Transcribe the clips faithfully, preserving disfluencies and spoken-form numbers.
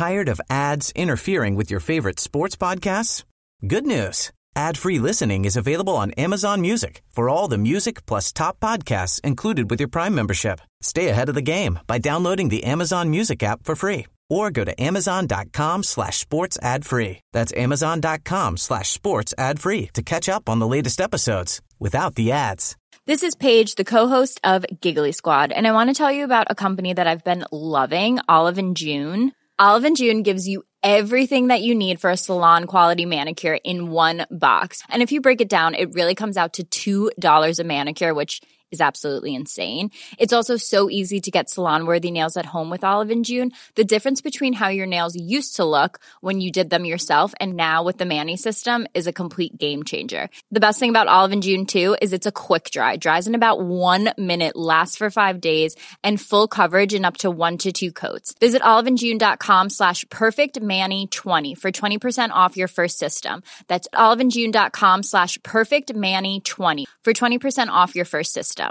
Tired of ads interfering with your favorite sports podcasts? Good news. Ad-free listening is available on Amazon Music for all the music plus top podcasts included with your Prime membership. Stay ahead of the game by downloading the Amazon Music app for free or go to amazon.com slash sports ad free. That's amazon.com slash sports ad free to catch up on the latest episodes without the ads. This is Paige, the co-host of Giggly Squad, and I want to tell you about a company that I've been loving, Olive and June. Olive and June gives you everything that you need for a salon-quality manicure in one box. And if you break it down, it really comes out to two dollars a manicure, which is absolutely insane. It's also so easy to get salon-worthy nails at home with Olive and June. The difference between how your nails used to look when you did them yourself and now with the Mani system is a complete game changer. The best thing about Olive and June, too, is it's a quick dry. Dries in about one minute, lasts for five days, and full coverage in up to one to two coats. Visit oliveandjune.com slash perfectmani20 for twenty percent off your first system. That's oliveandjune.com slash perfectmani20 for twenty percent off your first system.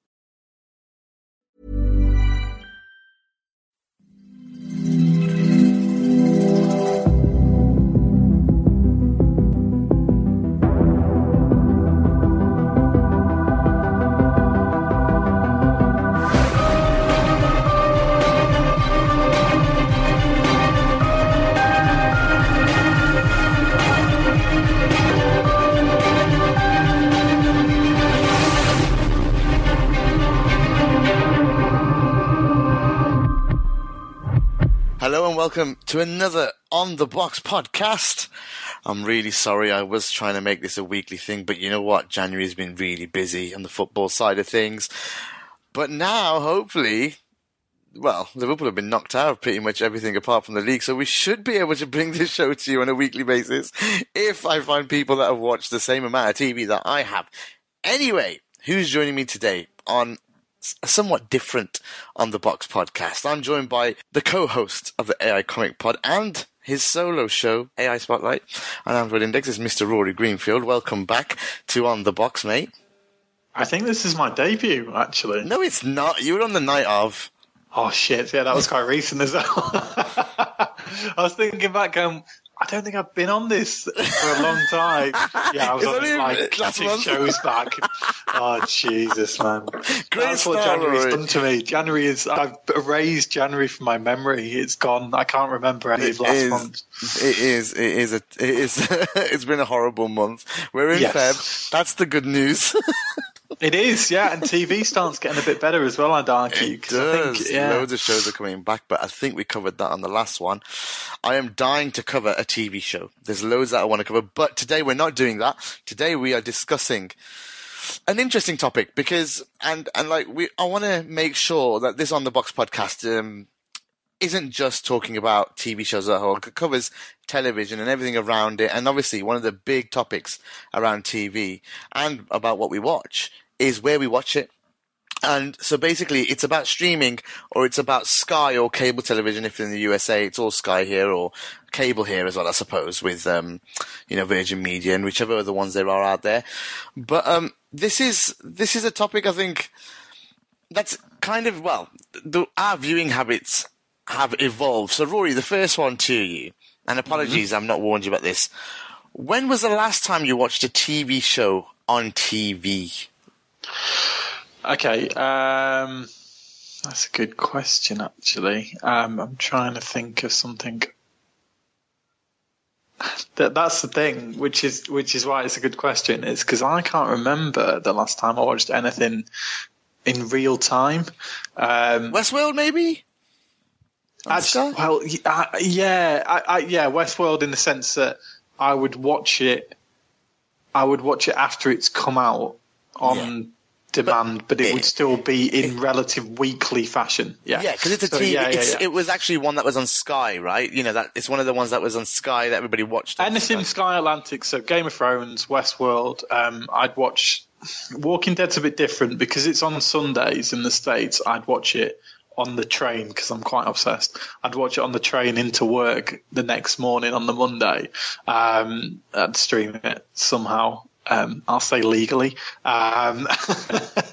Hello and welcome to another On The Box podcast. I'm really sorry, I was trying to make this a weekly thing, but you know what? January's been really busy on the football side of things. But now, hopefully, well, Liverpool have been knocked out of pretty much everything apart from the league, so we should be able to bring this show to you on a weekly basis if I find people that have watched the same amount of T V that I have. Anyway, who's joining me today on a somewhat different On The Box podcast? I'm joined by the co-host of the A I Comic Pod and his solo show, A I Spotlight and Android Index, is Mister Rory Greenfield. Welcome back to On The Box, mate. I think this is my debut, actually. No, it's not. You were on the night of. Oh, shit. Yeah, that was quite recent as well. I was thinking back, um, I don't think I've been on this for a long time. Yeah, I was on it like six shows back. Oh, Jesus, man. Great That's start, what January's Rory. done to me. January is, I've erased January from my memory. It's gone. I can't remember any It of last is, month. it is, it is, a, it is, it's been a horrible month. We're in Yes. Feb. That's the good news. It is, yeah, and T V starts getting a bit better as well, I'd argue. It 'cause I does. think, yeah. Loads of shows are coming back, but I think we covered that on the last one. I am dying to cover a T V show. There's loads that I want to cover, but today we're not doing that. Today we are discussing an interesting topic because, and, and like, we, I want to make sure that this On The Box podcast, um, isn't just talking about T V shows as a whole. It covers television and everything around it. And obviously one of the big topics around T V and about what we watch is where we watch it. And so basically it's about streaming, or it's about Sky or cable television. If in the U S A, it's all Sky here, or cable here as well, I suppose, with, um, you know, Virgin Media and whichever other ones there are out there. But, um, this is, this is a topic I think that's kind of, well, the, our viewing habits have evolved. So Rory, the first one to you, and apologies, mm-hmm. I've not warned you about this. When was the last time you watched a T V show on T V? Okay, um, that's a good question, actually. Um, I'm trying to think of something. That that's the thing, which is which is why it's a good question. It's because I can't remember the last time I watched anything in real time. Um, Westworld, maybe. Actually, well, uh, yeah, I, I, yeah, Westworld in the sense that I would watch it. I would watch it after it's come out on. Yeah. Demand, but, but it, it would still be in it, relative weekly fashion. Yeah, yeah, because it's a so, T V. Yeah, yeah, it's, yeah. It was actually one that was on Sky, right? You know, that it's one of the ones that was on Sky that everybody watched. Anything Sky. Sky Atlantic, so Game of Thrones, Westworld. Um, I'd watch. Walking Dead's a bit different because it's on Sundays in the States. I'd watch it on the train because I'm quite obsessed. I'd watch it on the train into work the next morning on the Monday. Um, I'd stream it somehow. Um, I'll say legally. Um,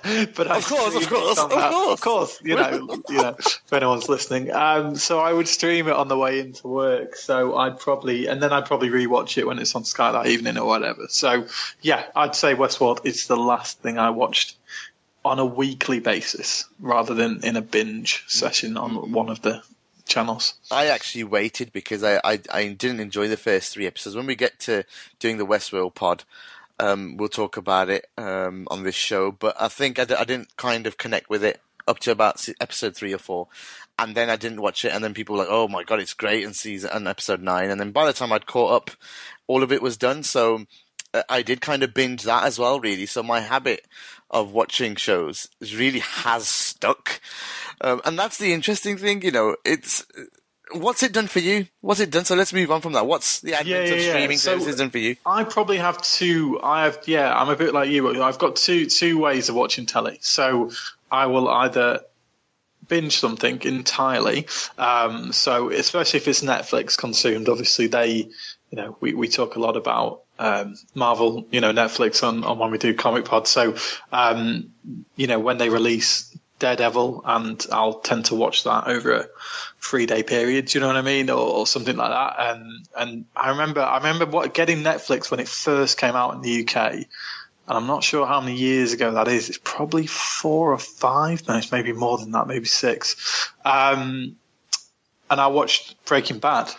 but I Of course, of stream it course, on of that- course. of course. You know, you know, if anyone's listening. Um, so I would stream it on the way into work. So I'd probably, and then I'd probably rewatch it when it's on Sky that evening or whatever. So yeah, I'd say Westworld is the last thing I watched on a weekly basis rather than in a binge session on one of the channels. I actually waited because I, I, I didn't enjoy the first three episodes. When we get to doing the Westworld pod, um, we'll talk about it um, on this show. But I think I, d- I didn't kind of connect with it up to about se- episode three or four. And then I didn't watch it. And then people were like, oh my God, it's great. And season and episode nine. And then by the time I'd caught up, all of it was done. So uh, I did kind of binge that as well, really. So my habit of watching shows really has stuck. Um, and that's the interesting thing, you know, it's, what's it done for you? What's it done? So let's move on from that. What's the advent Yeah, yeah, of yeah. streaming So- services done for you? I probably have two. I have, yeah, I'm a bit like you. but I've got two two ways of watching telly. So I will either binge something entirely. Um, so especially if it's Netflix consumed, obviously they, you know, we, we talk a lot about um, Marvel, you know, Netflix on, on when we do Comic Pod. So, um, you know, when they release Daredevil, and I'll tend to watch that over a three day period. Do you know what I mean, or, or something like that? And and I remember I remember what getting Netflix when it first came out in the U K, and I'm not sure how many years ago that is. It's probably four or five. No, it's maybe more than that, maybe six. Um, and I watched Breaking Bad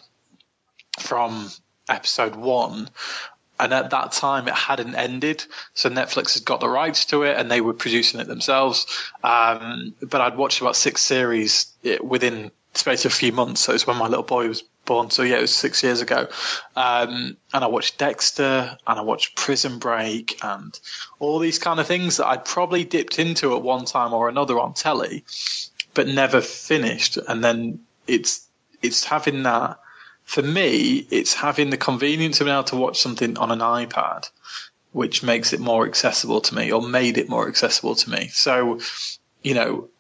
from episode one. And at that time, it hadn't ended, so Netflix had got the rights to it, and they were producing it themselves. Um, but I'd watched about six series within the space of a few months. So it was when my little boy was born. So yeah, it was six years ago. Um, and I watched Dexter, and I watched Prison Break, and all these kind of things that I'd probably dipped into at one time or another on telly, but never finished. And then it's it's having that. For me, it's having the convenience of being able to watch something on an iPad, which makes it more accessible to me, or made it more accessible to me. So, you know,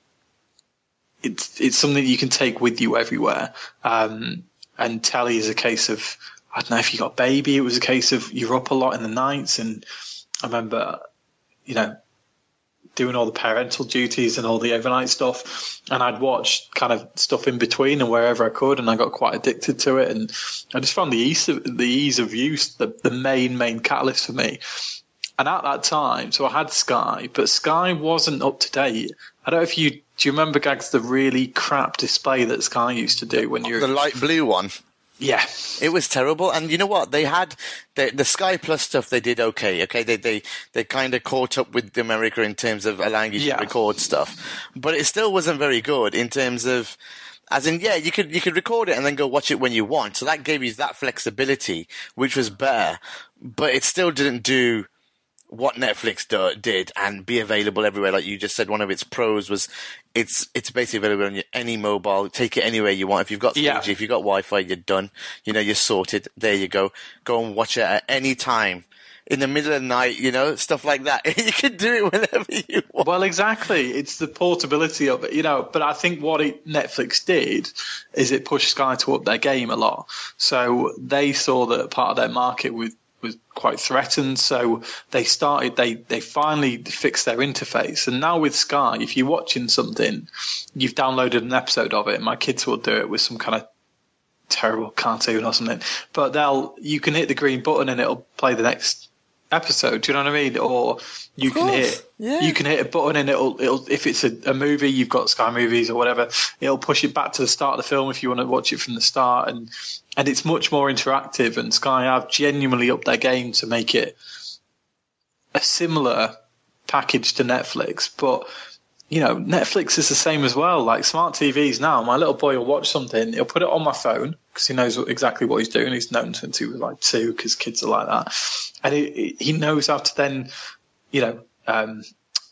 it's it's something that you can take with you everywhere. Um, and telly is a case of, I don't know if you got a baby, it was a case of you're up a lot in the nights. And I remember, you know, doing all the parental duties and all the overnight stuff, and I'd watch kind of stuff in between and wherever I could, and I got quite addicted to it, and I just found the ease of, the ease of use the, the main main catalyst for me. And at that time, so I had Sky, but Sky wasn't up to date. I don't know if you do you remember, Gags, the really crap display that Sky used to do when you're The light blue one. yeah. It was terrible, and you know what? They had the, the Sky Plus stuff. They did okay. Okay, they they they kind of caught up with America in terms of allowing you Yeah. to record stuff, but it still wasn't very good in terms of, as in, yeah, you could you could record it and then go watch it when you want. So that gave you that flexibility, which was better, but it still didn't do what Netflix do, did and be available everywhere. Like you just said, one of its pros was it's it's basically available on your, any mobile. Take it anywhere you want. If you've got three G, Yeah. if you've got Wi-Fi, you're done. You know, you're sorted. There you go. Go and watch it at any time. In the middle of the night, you know, stuff like that. You can do it whenever you want. Well, exactly. It's the portability of it, you know. But I think what it, Netflix did is it pushed Sky to up their game a lot. So they saw that part of their market was was quite threatened. So they started. They they finally fixed their interface. And now with Sky, if you're watching something, you've downloaded an episode of it. My kids will do it with some kind of terrible cartoon or something. But they'll you can hit the green button and it'll play the next episode. Do you know what I mean? Or you Of can course, hit yeah. you can hit a button and it'll it'll if it's a, a movie, you've got Sky Movies or whatever, it'll push it back to the start of the film if you want to watch it from the start, and and it's much more interactive. And Sky have genuinely upped their game to make it a similar package to Netflix. But you know, Netflix is the same as well. Like smart T Vs now, my little boy will watch something, he'll put it on my phone because he knows what, exactly what he's doing. He's known since he was like two, because kids are like that, and he he knows how to then, you know, um,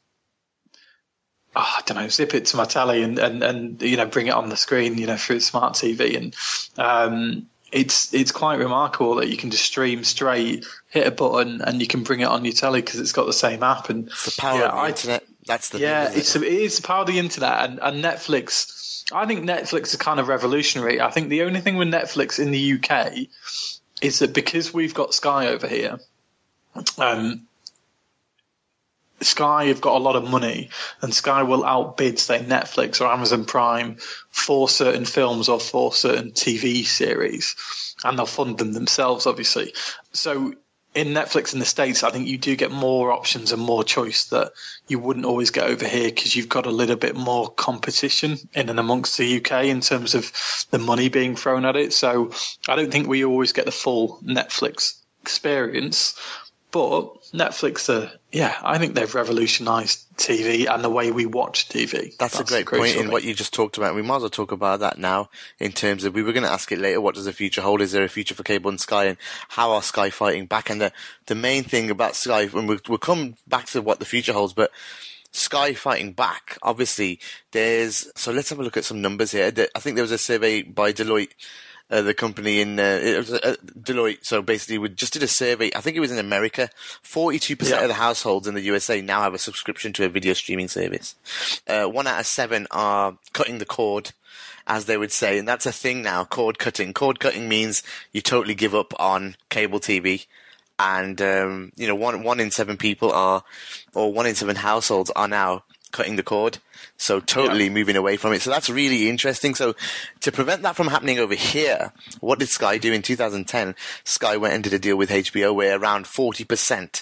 oh, I don't know, zip it to my telly and, and and you know, bring it on the screen, you know, through smart T V, and um, it's it's quite remarkable that you can just stream straight, hit a button, and you can bring it on your telly because it's got the same app. And It's the power yeah, of the I- internet. That's the yeah, thing, it's isn't it is the power of the internet, and, and Netflix. I think Netflix is kind of revolutionary. I think the only thing with Netflix in the U K is that because we've got Sky over here, um, Sky have got a lot of money, and Sky will outbid, say, Netflix or Amazon Prime for certain films or for certain T V series, and they'll fund them themselves, obviously. So in Netflix in the States, I think you do get more options and more choice that you wouldn't always get over here, because you've got a little bit more competition in and amongst the U K in terms of the money being thrown at it. So I don't think we always get the full Netflix experience. But Netflix, uh, yeah, I think they've revolutionised T V and the way we watch T V. That's, That's a great point in what you just talked about. We might as well talk about that now in terms of, we were going to ask it later, what does the future hold? Is there a future for cable and Sky, and how are Sky fighting back? And the, the main thing about Sky, and we'll, we'll come back to what the future holds, but Sky fighting back, obviously, there's, so let's have a look at some numbers here. I think there was a survey by Deloitte, Uh, the company in uh, it was, uh, Deloitte. So basically, we just did a survey. I think it was in America. forty-two percent yeah. of the households in the U S A now have a subscription to a video streaming service. Uh, one out of seven are cutting the cord, as they would say, and that's a thing now. Cord cutting. Cord cutting means you totally give up on cable T V, and um, you know, one one in seven people are, or one in seven households are now cutting the cord. So totally yeah. moving away from it. So that's really interesting. So to prevent that from happening over here, what did Sky do in two thousand ten? Sky went and did a deal with H B O where around forty percent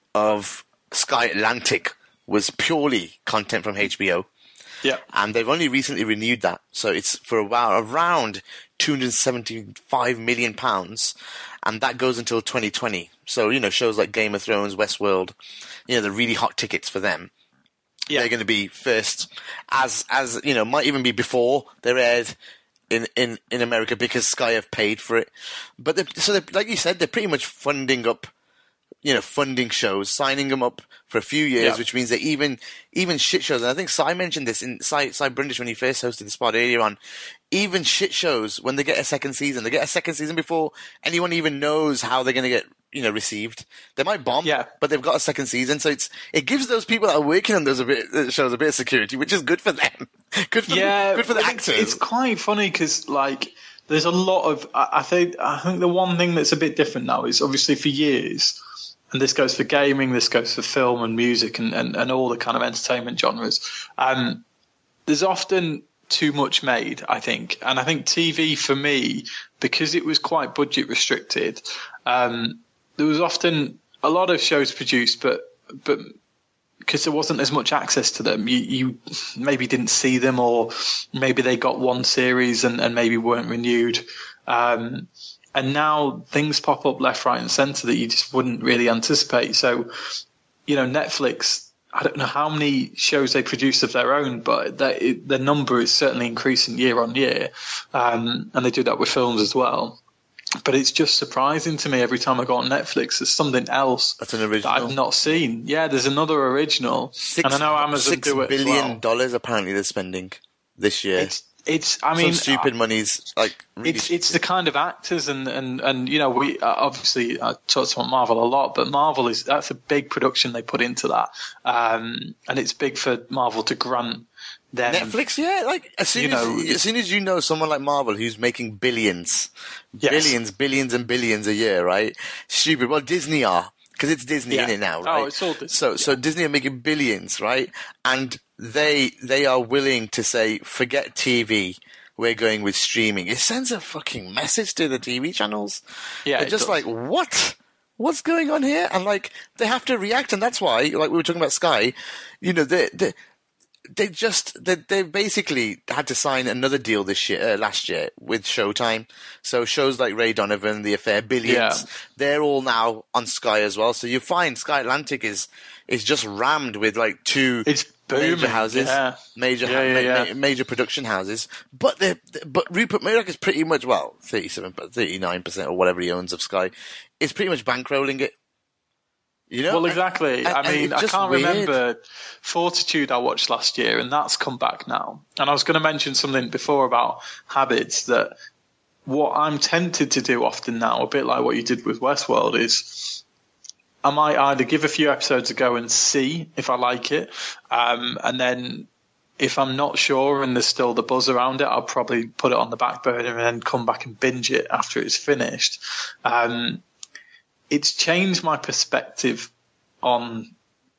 of Sky Atlantic was purely content from H B O. Yeah. And they've only recently renewed that. So it's for a while, around two hundred seventy-five million pounds. And that goes until twenty twenty. So, you know, shows like Game of Thrones, Westworld, you know, the really hot tickets for them. Yeah. They're going to be first, as, as, you know, might even be before they're aired in, in, in America, because Sky have paid for it. But they're, so they're, like you said, they're pretty much funding up, you know, funding shows, signing them up for a few years, yeah. which means that even, even shit shows, and I think Si mentioned this in Si, Si Brundish when he first hosted the spot earlier on, even shit shows, when they get a second season, they get a second season before anyone even knows how they're going to get, you know, received. They might bomb, yeah. but they've got a second season, so it's it gives those people that are working on those a bit shows a bit of security, which is good for them. good for yeah, the, good for the it's, actors. It's quite funny because, like, there's a lot of. I, I think I think the one thing that's a bit different now is obviously for years, and this goes for gaming, this goes for film and music and, and, and all the kind of entertainment genres. Um, there's often too much made, I think, and I think T V for me, because it was quite budget restricted. Um, There was often a lot of shows produced, but but because there wasn't as much access to them, you, you maybe didn't see them, or maybe they got one series and, and maybe weren't renewed. Um, and now things pop up left, right, and centre that you just wouldn't really anticipate. So, you know, Netflix, I don't know how many shows they produce of their own, but they, the number is certainly increasing year on year, um, and they do that with films as well. But it's just surprising to me every time I go on Netflix, there's something else That's an original. that I've not seen. Yeah, there's another original. Six, and I know Amazon six do it billion as well. dollars apparently they're spending this year. It's, it's I mean, some stupid money's like. Really it's it's the kind of actors and and and you know we uh, obviously I talked about Marvel a lot, but Marvel is that's a big production they put into that, um, and it's big for Marvel to grant. Then, Netflix, yeah, like as soon you as know, as soon as you know someone like Marvel who's making billions, yes. billions, billions, and billions a year, right? Stupid. Well, Disney are because it's Disney yeah. in it now, right? Oh, it's all Disney. So, yeah. so Disney are making billions, right? And they they are willing to say, forget T V. We're going with streaming. It sends a fucking message to the T V channels. Yeah, they're just does. like, what? What's going on here? And like, they have to react, and that's why, like we were talking about Sky, you know, they they they just they they basically had to sign another deal this year, uh, last year with Showtime. So shows like Ray Donovan, The Affair, Billions, yeah. they're all now on Sky as well. So you find Sky Atlantic is is just rammed with like two. It's booming, major houses, yeah. major yeah, yeah, ma- yeah. ma- major production houses, but they but Rupert Murdoch is pretty much well thirty-seven, thirty-nine percent or whatever he owns of Sky is pretty much bankrolling it. You know, well, exactly. And, and, I mean, I can't weird. remember Fortitude I watched last year, and that's come back now. And I was going to mention something before about habits that what I'm tempted to do often now, a bit like what you did with Westworld, is I might either give a few episodes a go and see if I like it, um, and then if I'm not sure and there's still the buzz around it, I'll probably put it on the back burner and then come back and binge it after it's finished. Um, it's changed my perspective on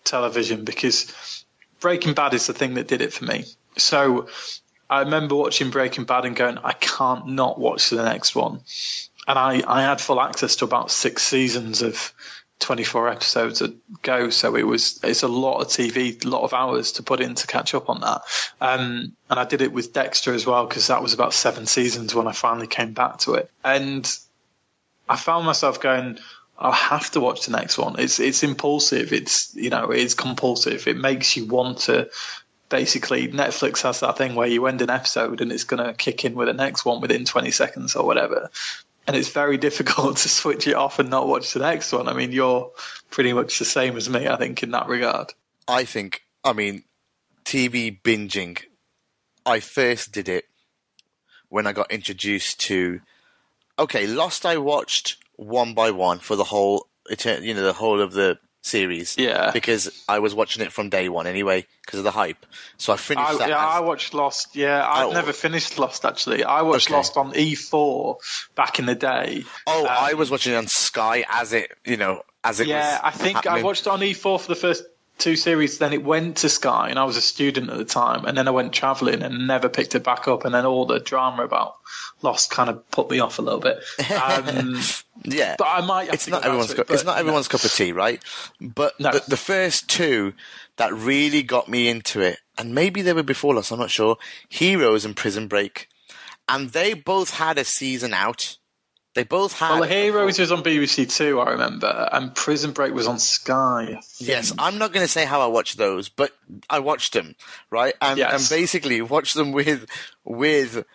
television, because Breaking Bad is the thing that did it for me. So I remember watching Breaking Bad and going, I can't not watch the next one. And I, I had full access to about six seasons of twenty-four episodes a go. So it was, it's a lot of T V, a lot of hours to put in to catch up on that. Um, and I did it with Dexter as well, because that was about seven seasons when I finally came back to it. And I found myself going, I'll have to watch the next one. It's, it's impulsive. It's, you know, it's compulsive. It makes you want to, basically, Netflix has that thing where you end an episode and it's going to kick in with the next one within twenty seconds or whatever. And it's very difficult to switch it off and not watch the next one. I mean, you're pretty much the same as me, I think, in that regard. I think, I mean, T V binging, I first did it when I got introduced to, okay, Lost I watched one by one for the whole, you know, the whole of the series. Yeah. Because I was watching it from day one anyway, because of the hype. So I finished I, that. Yeah, as, I watched Lost. Yeah, I've oh, never finished Lost, actually. I watched okay. Lost on E four back in the day. Oh, um, I was watching it on Sky as it, you know, as it yeah, was Yeah, I think happening. I watched it on E four for the first two series, then it went to Sky, and I was a student at the time, and then I went travelling and never picked it back up, and then all the drama about Lost kind of put me off a little bit. Um, yeah, but I might have it's to not go back everyone's to cup, it, but it's not everyone's no. cup of tea, right? But No. the, the first two that really got me into it, and maybe they were before Lost, I'm not sure, Heroes and Prison Break, and they both had a season out. They both had. Well, the Heroes was on B B C Two, I remember, and Prison Break was on Sky. Yes, I'm not going to say how I watched those, but I watched them, right? And Yes. and basically watched them with with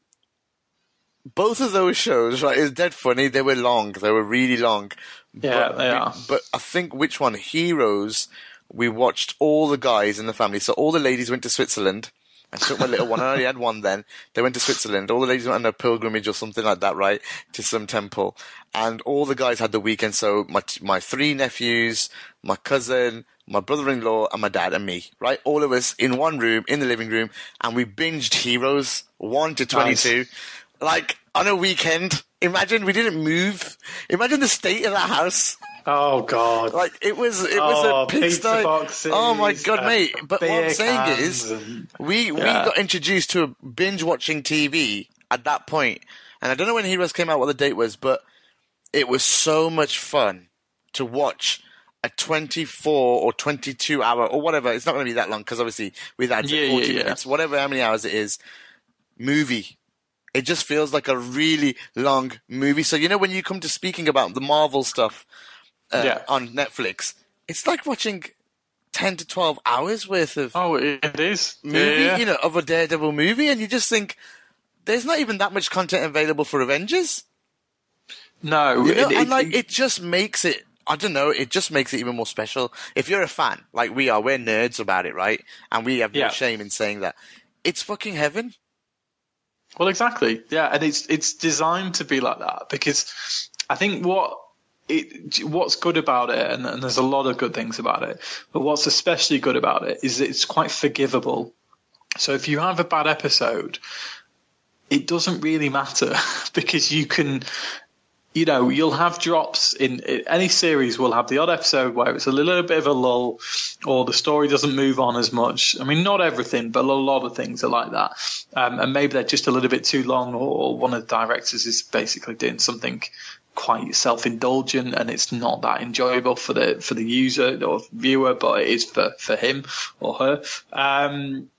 both of those shows, right? It's dead funny. They were long. They were really long. Yeah, but, they are. But I think which one? Heroes, we watched all the guys in the family. So all the ladies went to Switzerland. I took my little one. I only had one then. They went to Switzerland. All the ladies went on a pilgrimage or something like that, right? To some temple. And all the guys had the weekend. So my my three nephews, my cousin, my brother-in-law, and my dad and me, right? All of us in one room, in the living room. And we binged Heroes one to twenty-two. Nice. Like, on a weekend. Imagine we didn't move. Imagine the state of that house. Oh God! Like it was, it was oh, a pigsty. Boxes, Oh my God, mate! But what I'm saying is, and, we yeah. we got introduced to a binge watching T V at that point, and I don't know when Heroes came out, what the date was, but it was so much fun to watch a twenty-four or twenty-two hour or whatever. It's not going to be that long because obviously we've had yeah, forty yeah, yeah. minutes, whatever how many hours it is. Movie. It just feels like a really long movie. So you know when you come to speaking about the Marvel stuff. Uh, yeah. on Netflix, it's like watching ten to twelve hours worth of oh, it is movie, yeah, yeah. you know, of a Daredevil movie, and you just think there's not even that much content available for Avengers. No, you know? it, and like it, it just makes it. I don't know. It just makes it even more special. If you're a fan, like we are, we're nerds about it, right? And we have no yeah. shame in saying that. It's fucking heaven. Well, exactly. Yeah, and it's it's designed to be like that because I think what. It, what's good about it, and, and there's a lot of good things about it, but what's especially good about it is that it's quite forgivable. So if you have a bad episode, it doesn't really matter because you can, you know, you'll have drops in any series will have the odd episode where it's a little bit of a lull or the story doesn't move on as much. I mean, not everything, but a lot of things are like that. Um, and maybe they're just a little bit too long or one of the directors is basically doing something quite self-indulgent and it's not that enjoyable for the for the user or viewer, but it is for, for him or her. Um,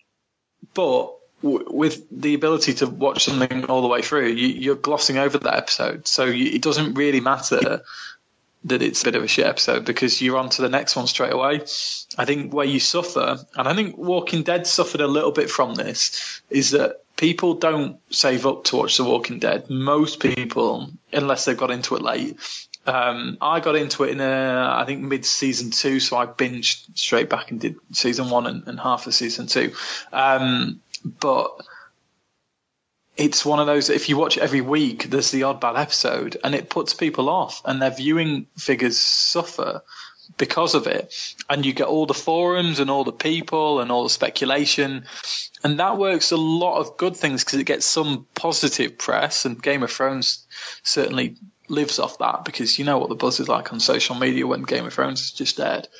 but w- with the ability to watch something all the way through, you, you're glossing over that episode. So you, it doesn't really matter that it's a bit of a shit episode because you're on to the next one straight away. I think where you suffer, and I think Walking Dead suffered a little bit from this, is that people don't save up to watch The Walking Dead. Most people, unless they've got into it late. Um, I got into it in, a, I think, mid-season two, so I binged straight back and did season one and, and half of season two. Um, but it's one of those, if you watch it every week, there's the odd bad episode, and it puts people off, and their viewing figures suffer because of it. And you get all the forums and all the people and all the speculation. And that works a lot of good things because it gets some positive press. And Game of Thrones certainly lives off that, because you know what the buzz is like on social media when Game of Thrones is just aired.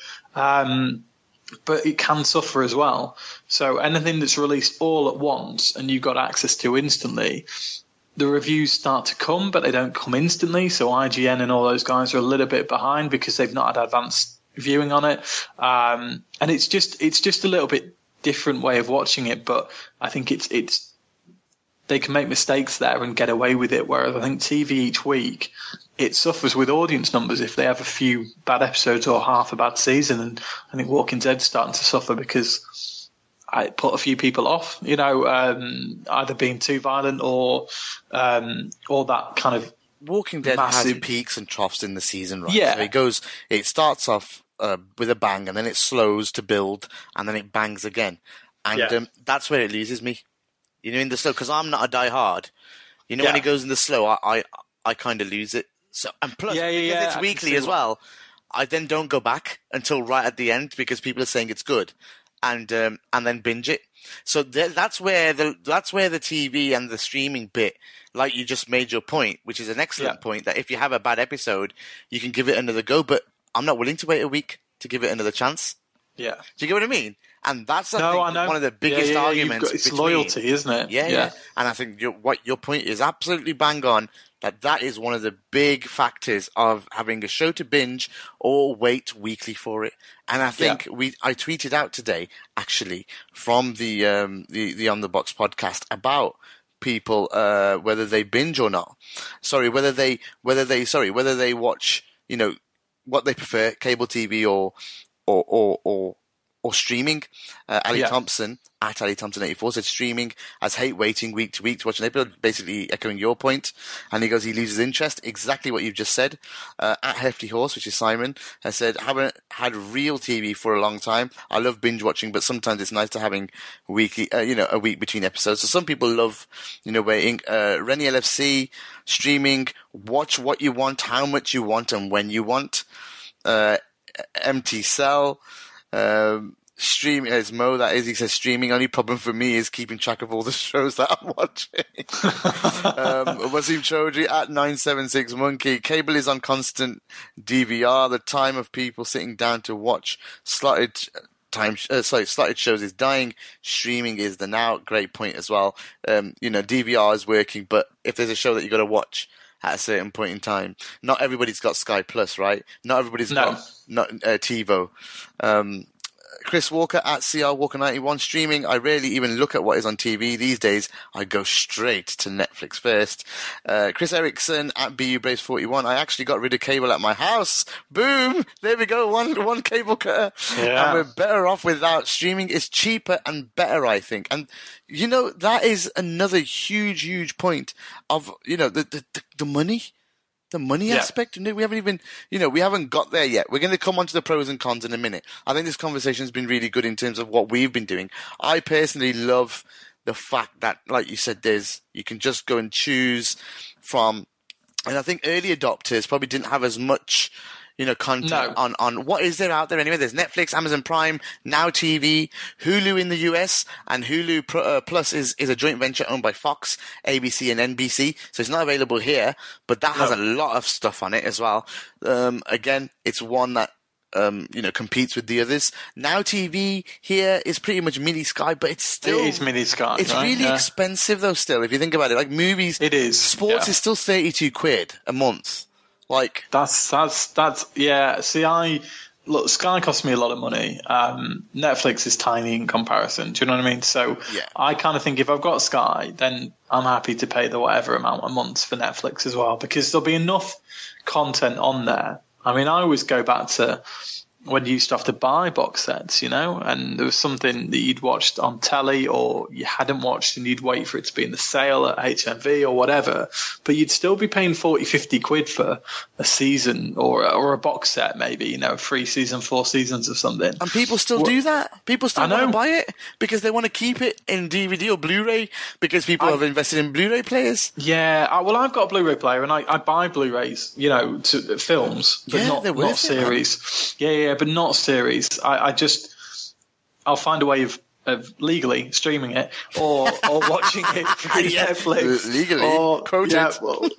Um, but it can suffer as well. So anything that's released all at once and you've got access to instantly, the reviews start to come, but they don't come instantly. So I G N and all those guys are a little bit behind because they've not had advanced viewing on it. Um, and it's just it's just a little bit different way of watching it. But I think it's it's they can make mistakes there and get away with it. Whereas I think T V each week, it suffers with audience numbers if they have a few bad episodes or half a bad season. And I think Walking Dead's starting to suffer because I put a few people off, you know, um, either being too violent or um, or that kind of Walking Dead massive... has peaks and troughs in the season, right? Yeah. So it goes, it starts off uh, with a bang, and then it slows to build, and then it bangs again, and Yeah. um, that's where it loses me. You know, in the slow, because I'm not a diehard. You know, Yeah. when it goes in the slow, I I, I kind of lose it. So and plus, Yeah, yeah, because yeah, I it's can weekly see as why. well, I then don't go back until right at the end because people are saying it's good, and um, and then binge it. So th- that's where the that's where the T V and the streaming bit, like you just made your point, which is an excellent Yeah. point, that if you have a bad episode, you can give it another go. But I'm not willing to wait a week to give it another chance. Yeah. Do you get what I mean? And that's I No, think, I know. one of the Yeah, biggest yeah, yeah, you've arguments. got- it's between, loyalty, isn't it? Yeah, yeah. Yeah. And I think your, what your point is absolutely bang on. That that is one of the big factors of having a show to binge or wait weekly for it. And I think Yeah. we I tweeted out today actually from the um the, the On the Box podcast about people uh whether they binge or not. Sorry, whether they whether they sorry whether they watch, you know, what they prefer, cable T V or or or or, or streaming. Uh, Ali Yeah. Thompson at Ali Thompson eighty-four said streaming as hate waiting week to week to watch an episode, basically echoing your point. And he goes, he loses interest. Exactly what you've just said. Uh, at Hefty Horse, which is Simon, has said, haven't had real T V for a long time. I love binge watching, but sometimes it's nice to having weekly, uh, you know, a week between episodes. So some people love, you know, waiting. Uh, Rennie L F C, streaming, watch what you want, how much you want, and when you want. Uh, M T Cell, um, streaming, as Mo, that is, he says streaming. Only problem for me is keeping track of all the shows that I'm watching. um, Wasim Chaudhry at nine seven six Monkey. Cable is on constant D V R. The time of people sitting down to watch slotted time, uh, sorry, slotted shows is dying. Streaming is the now. Great point as well. Um, you know, D V R is working, but if there's a show that you got to watch at a certain point in time, not everybody's got Sky Plus, right? Not everybody's No. got not uh, TiVo. Um, Chris Walker at C R Walker ninety-one streaming. I rarely even look at what is on T V these days. I go straight to Netflix first. Uh, Chris Erickson at B U Braves forty-one. I actually got rid of cable at my house. Boom! There we go. One one cable cutter. Yeah. And we're better off without streaming. It's cheaper and better, I think. And you know, that is another huge, huge point of, you know, the the, the, the money. The money Yeah. aspect, and we haven't even, you know, we haven't got there yet. We're going to come on to the pros and cons in a minute. I think this conversation has been really good in terms of what we've been doing. I personally love the fact that, like you said, there's, you can just go and choose from, and I think early adopters probably didn't have as much, you know, content No. on, on what is there out there anyway. There's Netflix, Amazon Prime, Now T V, Hulu in the U S, and Hulu Pro, uh, Plus is, is a joint venture owned by Fox, A B C, and N B C. So it's not available here, but that has No. a lot of stuff on it as well. Um, again, it's one that, um, you know, competes with the others. Now T V here is pretty much mini Sky, but it's still, It is mini Sky, it's right? really Yeah. expensive though still, if you think about it. Like movies, It is, sports yeah. is still thirty-two quid a month. Like, That's that's that's yeah. See, I look. Sky costs me a lot of money. Um, Netflix is tiny in comparison. Do you know what I mean? So Yeah. I kind of think if I've got Sky, then I'm happy to pay the whatever amount a month for Netflix as well, because there'll be enough content on there. I mean, I always go back to when you used to have to buy box sets, you know, and there was something that you'd watched on telly or you hadn't watched and you'd wait for it to be in the sale at H M V or whatever. but you'd still be paying forty, fifty quid for a season or or a box set, maybe, you know, three season, four seasons or something. And people still well, do that. People still I want know. to buy it because they want to keep it in D V D or Blu-ray because people I, have invested in Blu-ray players. Yeah, I, well, I've got a Blu-ray player and I, I buy Blu-rays, you know, to films, but yeah, not, not series. It, yeah, yeah, but not series. I, I just, I'll find a way of of legally streaming it or or watching it through yeah, Netflix legally or quote yeah, it. well,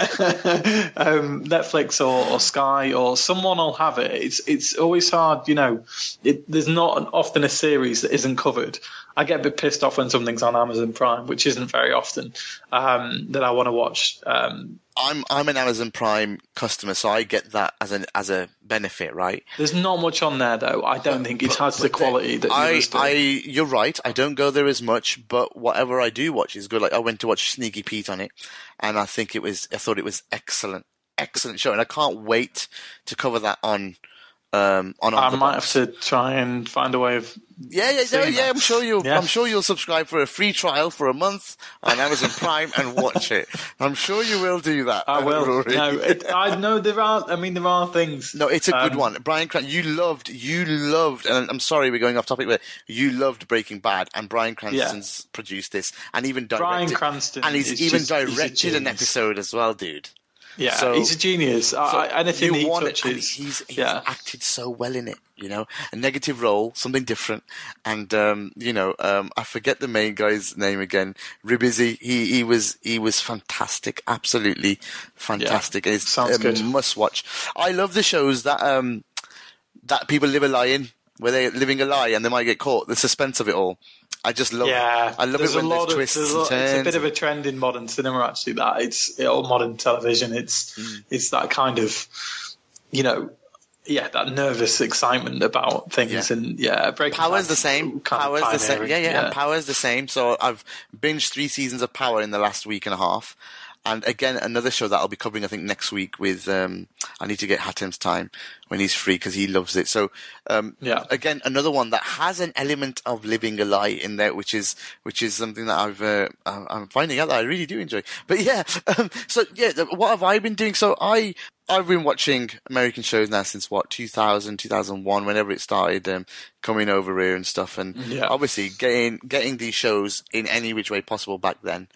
um, Netflix or, or Sky or someone will have it. It's it's always hard, you know. It, there's not an, often a series that isn't covered. I get a bit pissed off when something's on Amazon Prime, which isn't very often, um, that I want to watch. Um, I'm I'm an Amazon Prime customer, so I get that as an as a benefit, right? There's not much on there, though. I don't but, think it but, has but the quality that I, yours do. I, you're right. I don't go there as much, but whatever I do watch is good. Like I went to watch Sneaky Pete on it, and I think it was. I thought it was excellent, excellent show, and I can't wait to cover that on. Um, on I the might box. have to try and find a way of. Yeah, yeah, yeah, yeah. I'm sure you'll. Yeah. I'm sure you'll subscribe for a free trial for a month on Amazon Prime and watch it. I'm sure you will do that. I will. Rory. No, it, I know there are. I mean, there are things. No, it's a good um, one. Bryan Cranston, you loved, you loved, and I'm sorry we're going off topic, but you loved Breaking Bad, and Bryan Cranston's yeah. produced this, and even directed. Bryan Cranston, and he's even just, directed he's an episode as well, dude. Yeah, so, he's a genius. So I, anything he want touches, it, he's, he's yeah. acted so well in it. You know, a negative role, something different, and um, you know, um, I forget the main guy's name again. Ribisi, he he was he was fantastic, absolutely fantastic. Yeah, it's sounds a good. Must watch. I love the shows that um that people live a lie in, where they're living a lie and they might get caught. The suspense of it all. I just love. Yeah, I love it when there's twists there's and a, turns. It's a bit of a trend in modern cinema, actually. That it's or modern television. It's mm. it's that kind of, you know, yeah, that nervous excitement about things, yeah. and yeah, Power's the same. Power's the same. Yeah, yeah, yeah. And Power's the same. So I've binged three seasons of Power in the last week and a half. And again, another show that I'll be covering, I think, next week with, um, I need to get Hatem's time when he's free because he loves it. So, um, yeah. again, another one that has an element of living a lie in there, which is, which is something that I've, uh, I'm finding out that I really do enjoy. But yeah, um, so yeah, what have I been doing? So I, I've been watching American shows now since what, two thousand, two thousand one, whenever it started, um, coming over here and stuff. And yeah. obviously getting, getting these shows in any which way possible back then.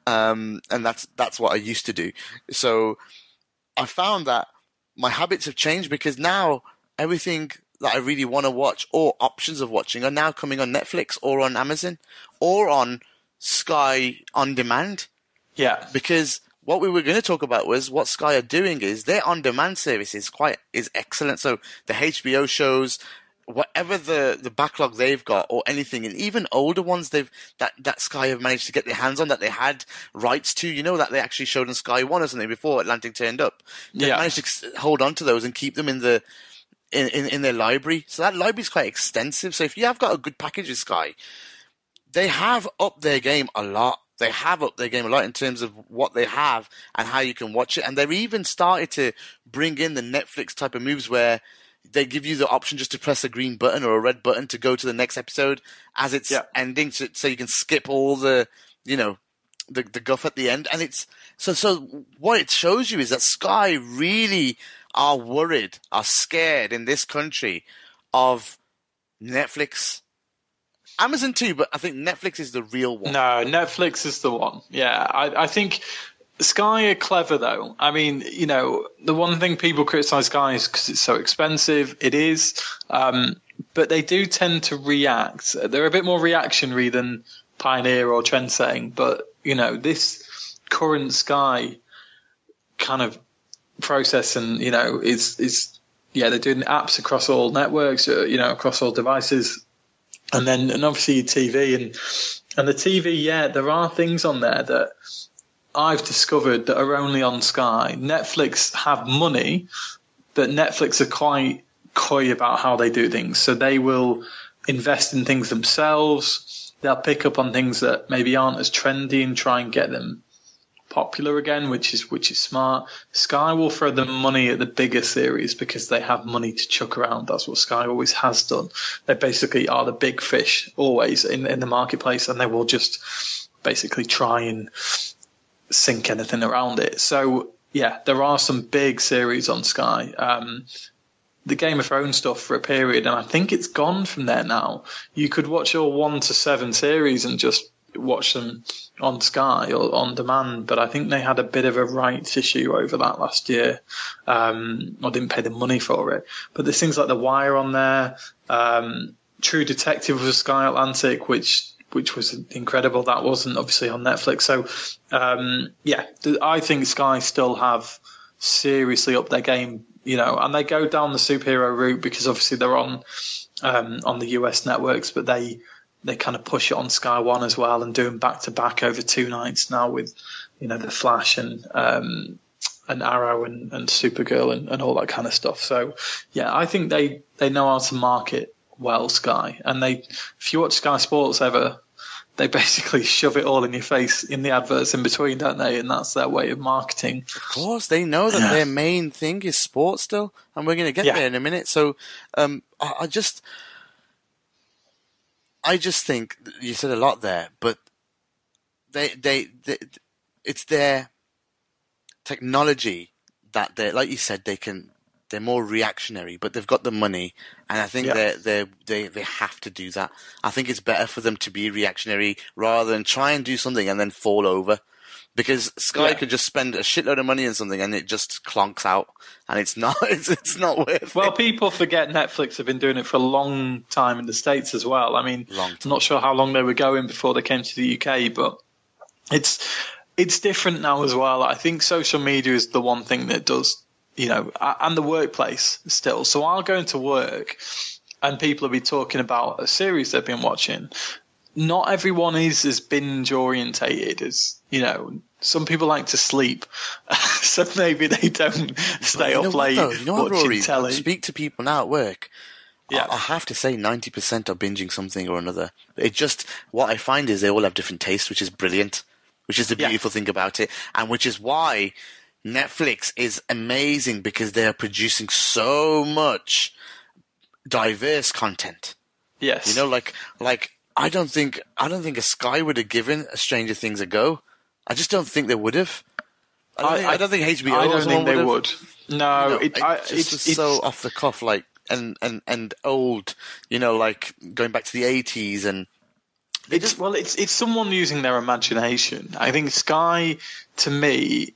Um, and that's, that's what I used to do. So I found that my habits have changed because now everything that I really want to watch or options of watching are now coming on Netflix or on Amazon or on Sky On Demand. Yeah. Because what we were going to talk about was what Sky are doing is their on-demand service is quite, is excellent. So the H B O shows, whatever the, the backlog they've got or anything, and even older ones they've that, that Sky have managed to get their hands on that they had rights to, you know, that they actually showed on Sky One or something before Atlantic turned up. They yeah. managed to hold on to those and keep them in the in, in, in their library. So that library is quite extensive. So if you have got a good package with Sky, they have upped their game a lot. They have upped their game a lot in terms of what they have and how you can watch it. And they've even started to bring in the Netflix type of moves where they give you the option just to press a green button or a red button to go to the next episode as it's yeah. ending, so, so you can skip all the, you know, the the guff at the end. And it's so so. What it shows you is that Sky really are worried, are scared in this country of Netflix, Amazon too, but I think Netflix is the real one. No, Netflix is the one. Yeah, I, I think. Sky are clever, though. I mean, you know, the one thing people criticize Sky is because it's so expensive. It is. Um, but they do tend to react. They're a bit more reactionary than Pioneer or Trendsetting. But, you know, this current Sky kind of process and, you know, is, is yeah, they're doing apps across all networks, you know, across all devices. And then, and obviously your T V. And, and the T V, yeah, there are things on there that I've discovered that are only on Sky. Netflix have money, but Netflix are quite coy about how they do things. So they will invest in things themselves. They'll pick up on things that maybe aren't as trendy and try and get them popular again, which is which is smart. Sky will throw the money at the bigger series because they have money to chuck around. That's what Sky always has done. They basically are the big fish always in, in the marketplace, and they will just basically try and sink anything around it. So yeah, there are some big series on Sky. Um, the Game of Thrones stuff for a period, and I think it's gone from there now. You could watch all one to seven series and just watch them on Sky or on demand, but I think they had a bit of a rights issue over that last year, um, or didn't pay the money for it. But there's things like The Wire on there. Um, True Detective was Sky Atlantic, which which was incredible. That wasn't obviously on Netflix. So um, yeah, I think Sky still have seriously up their game, you know, and they go down the superhero route because obviously they're on um, on the U S networks, but they they kind of push it on Sky One as well and do them back to back over two nights now with, you know, the Flash and um, and Arrow and, and Supergirl and, and all that kind of stuff. So yeah, I think they, they know how to market well, Sky, and they, if you watch Sky Sports ever, they basically shove it all in your face in the adverts in between, don't they? And that's their way of marketing. Of course, they know that yeah. their main thing is sports still, and we're going to get yeah. there in a minute. So um, I, I just, I just think you said a lot there, but they, they, they it's their technology that they, like you said, they can. They're more reactionary, but they've got the money, and I think yeah. they they they have to do that. I think it's better for them to be reactionary rather than try and do something and then fall over, because Sky yeah. could just spend a shitload of money on something and it just clonks out, and it's not it's, it's not worth well, it. Well, people forget Netflix have been doing it for a long time in the States as well. I mean, I'm not sure how long they were going before they came to the U K, but it's it's different now as well. I think social media is the one thing that does. You know, and the workplace still. So I'll go into work and people will be talking about a series they've been watching. Not everyone is as binge orientated as, you know, some people like to sleep. So maybe they don't stay up late you know what, watching Rory, telly. I speak to people now at work. Yeah. I have to say ninety percent are binging something or another. It just, what I find is they all have different tastes, which is brilliant, which is the beautiful yeah. thing about it, and which is why Netflix is amazing, because they are producing so much diverse content. Yes. You know, like like I don't think I don't think a Sky would have given a Stranger Things a go. I just don't think they would have. I don't, I, think, I, I don't think H B O I don't think they would. would. No, you know, it, it I, just it's, it's so off the cuff, like and, and, and old. You know, like going back to the eighties and. It's just, well, it's it's someone using their imagination. I think Sky, to me,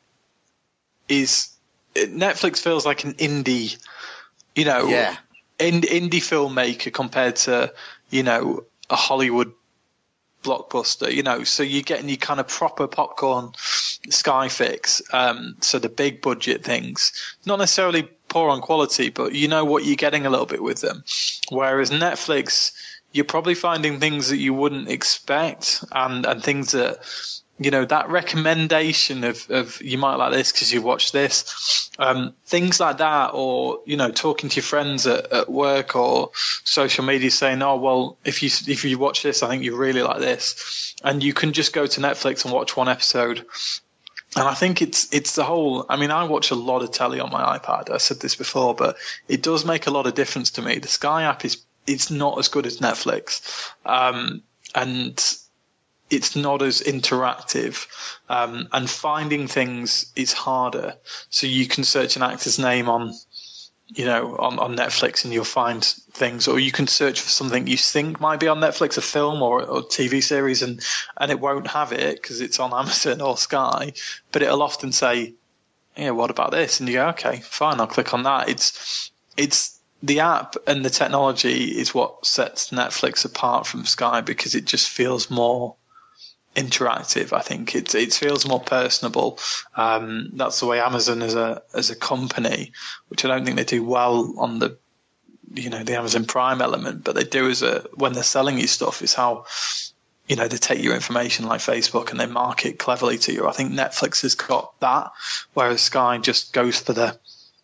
is Netflix feels like an indie, you know, yeah. in, indie filmmaker compared to, you know, a Hollywood blockbuster, you know, so you're getting your kind of proper popcorn Sky fix. Um, so the big budget things, not necessarily poor on quality, but you know what you're getting a little bit with them. Whereas Netflix, you're probably finding things that you wouldn't expect, and, and things that, you know, that recommendation of, of you might like this because you watched this, um, things like that, or, you know, talking to your friends at, at work or social media saying, oh, well, if you, if you watch this, I think you really like this. And you can just go to Netflix and watch one episode. And I think it's, it's the whole, I mean, I watch a lot of telly on my iPad. I said this before, but it does make a lot of difference to me. The Sky app is, it's not as good as Netflix. Um, and, it's not as interactive, um, and finding things is harder. So you can search an actor's name on, you know, on, on Netflix and you'll find things, or you can search for something you think might be on Netflix, a film or, or T V series, and, and it won't have it because it's on Amazon or Sky, but it'll often say, yeah, what about this? And you go, okay, fine, I'll click on that. It's, it's, the app and the technology is what sets Netflix apart from Sky, because it just feels more interactive. I think it it feels more personable. Um, that's the way Amazon as a as a company, which I don't think they do well on the, you know, the Amazon Prime element, but they do as a, when they're selling you stuff, is how, you know, they take your information like Facebook and they market cleverly to you. I think Netflix has got that, whereas Sky just goes for the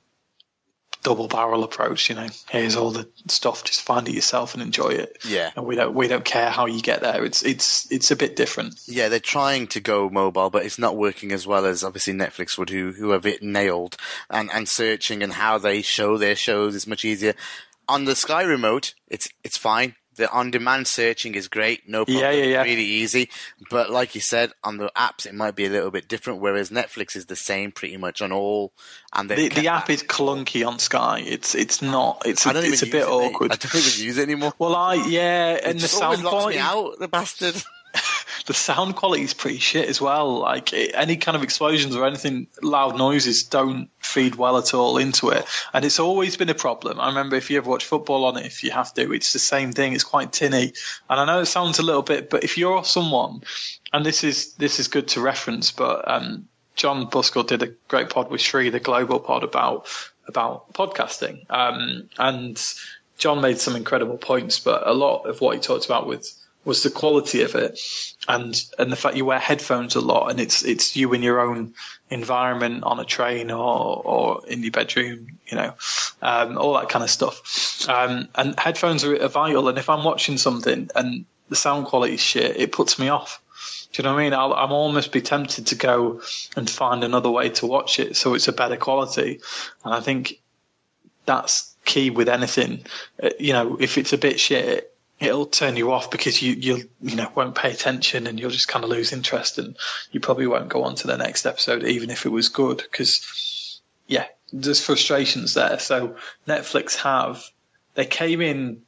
double barrel approach. You know, here's all the stuff, just find it yourself and enjoy it. Yeah. And we don't we don't care how you get there. It's it's it's a bit different. Yeah, they're trying to go mobile, but it's not working as well as obviously Netflix would, who who have it nailed. And and searching and how they show their shows is much easier. On the Sky remote, it's it's fine. The on-demand searching is great, no problem, yeah, yeah, yeah. really easy. But like you said, on the apps it might be a little bit different, whereas Netflix is the same pretty much on all. And the, the app is clunky on Sky. It's it's not. It's I don't a, even it's a use bit it, awkward. I don't even use it anymore. Well, I yeah, it and the just sound always locks quality me out, the bastard. The sound quality is pretty shit as well. Like it, any kind of explosions or anything, loud noises don't feed well at all into it, and it's always been a problem. I remember if you ever watch football on it, if you have to, it's the same thing. It's quite tinny, and I know it sounds a little bit, but if you're someone, and this is this is good to reference, but um, John Buskell did a great pod with Shri, the global pod about about podcasting, um, and John made some incredible points, but a lot of what he talked about with was the quality of it, and and the fact you wear headphones a lot, and it's it's you in your own environment on a train or or in your bedroom, you know, um, all that kind of stuff. Um, and headphones are, are vital. And if I'm watching something and the sound quality is shit, it puts me off. Do you know what I mean? I'll, I'm almost be tempted to go and find another way to watch it so it's a better quality. And I think that's key with anything. Uh, you know, if it's a bit shit, it'll turn you off because you you you know won't pay attention and you'll just kind of lose interest, and you probably won't go on to the next episode even if it was good, because yeah, there's frustrations there. So Netflix have they came in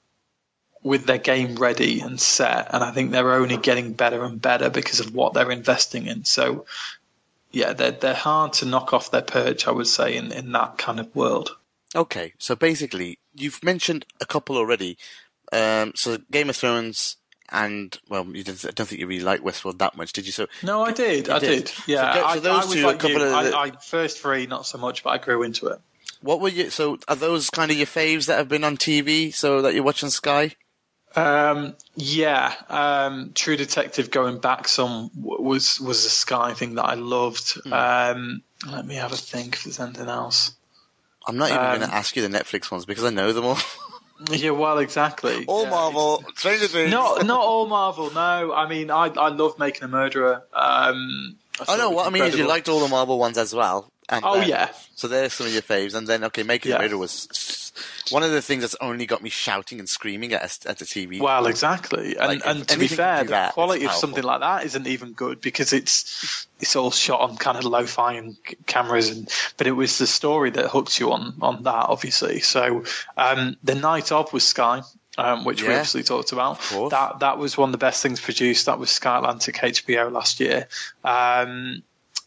with their game ready and set, and I think they're only getting better and better because of what they're investing in. So yeah, they're they're hard to knock off their perch, I would say, in in that kind of world. Okay, so basically you've mentioned a couple already. Um, so Game of Thrones and, well, you didn't, I don't think you really liked Westworld that much, did you? So No, I did. You I did. did. Yeah, So go- so I, those I was two, a like couple you. of the- I, I first three not so much, but I grew into it. what were you, so are those kind of your faves that have been on T V, so that you're watching Sky? Um, yeah, um, True Detective going back some w- was was a Sky thing that I loved. Hmm. Um, let me have a think if there's anything else. I'm not even Um, going to ask you the Netflix ones because I know them all. Yeah, well, exactly. all Yeah, Marvel, Stranger Things. Not not all Marvel. No, I mean I I love Making a Murderer. Um, I Oh thought no, it was what I mean is you incredible. liked all the Marvel ones as well. And Oh, then- yeah. So there's some of your faves, and then okay, Making Yeah. a Murderer was one of the things that's only got me shouting and screaming at a, at the T V. Well, exactly, and Like, if and to be anything can fair, do the that, it's quality of powerful. something like that isn't even good because it's it's all shot on kind of lo-fi and c- cameras, and but it was the story that hooked you on on that, obviously. So, um, The Night Of was Sky, um, which we Yeah. obviously talked about. course. That that was one of the best things produced. That was Sky Atlantic H B O last year. Um,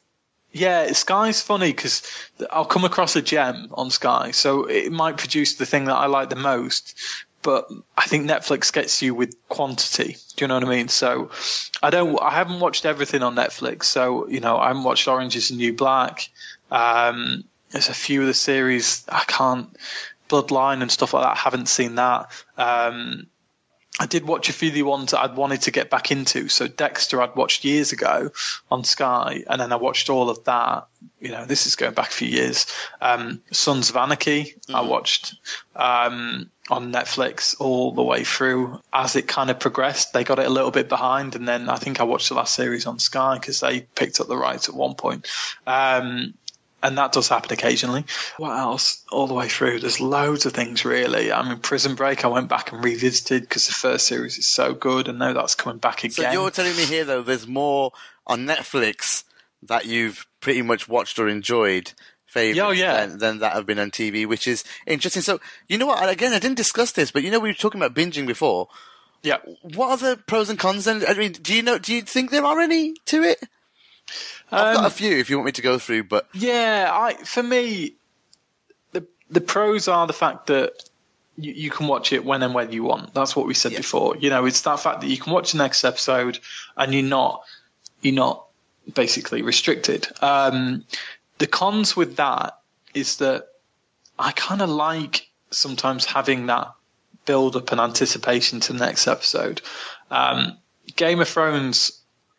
Yeah, Sky's funny because I'll come across a gem on Sky, so it might produce the thing that I like the most, but I think Netflix gets you with quantity. Do you know what I mean? So I don't, I haven't watched everything on Netflix, so you know I haven't watched Orange Is the New Black. Um, there's a few of the series I can't, Bloodline and stuff like that. I haven't seen that. Um, I did watch a few of the ones that I'd wanted to get back into. So Dexter I'd watched years ago on Sky, and then I watched all of that. You know, this is going back a few years. Um, Sons of Anarchy mm. I watched um, on Netflix all the way through. As it kind of progressed, they got it a little bit behind, and then I think I watched the last series on Sky because they picked up the rights at one point. Um, And that does happen occasionally. What else? All the way through, there's loads of things, really. I mean, Prison Break, I went back and revisited because the first series is so good, and now that's coming back again. So you're telling me here, though, there's more on Netflix that you've pretty much watched or enjoyed favorites Oh, yeah. than, than that have been on T V, which is interesting. So, you know what? Again, I didn't discuss this, but you know, we were talking about binging before. Yeah. What are the pros and cons then? I mean, do you know, do you think there are any to it? I've got Um, a few if you want me to go through, but Yeah, I for me, the the pros are the fact that you, you can watch it when and when you want. That's what we said Yeah. before. You know, it's that fact that you can watch the next episode and you're not you're not basically restricted. Um, the cons with that is that I kind of like sometimes having that build up and anticipation to the next episode. Um, Game of Thrones,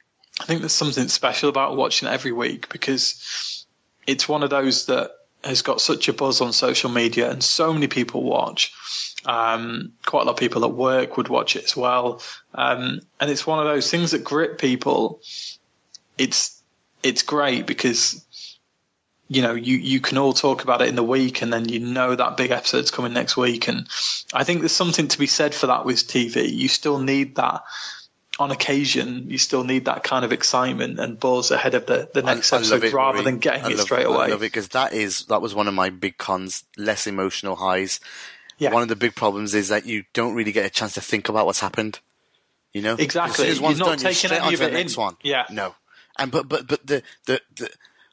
I think there's something special about watching it every week because it's one of those that has got such a buzz on social media and so many people watch. Um, quite a lot of people at work would watch it as well. Um, and it's one of those things that grip people. It's, it's great because you know, you, you can all talk about it in the week, and then you know that big episode's coming next week. And I think there's something to be said for that with T V. You still need that on occasion. You still need that kind of excitement and buzz ahead of the, the next I, I episode it, rather Rory. than getting I it love, straight away. I love it because that is that was one of my big cons. Less emotional highs. Yeah. One of the big problems is that you don't really get a chance to think about what's happened. You know, Exactly. As soon as You're one's not done, you're taking straight any on of to the it next in. one. Yeah. No, and but but but the the, the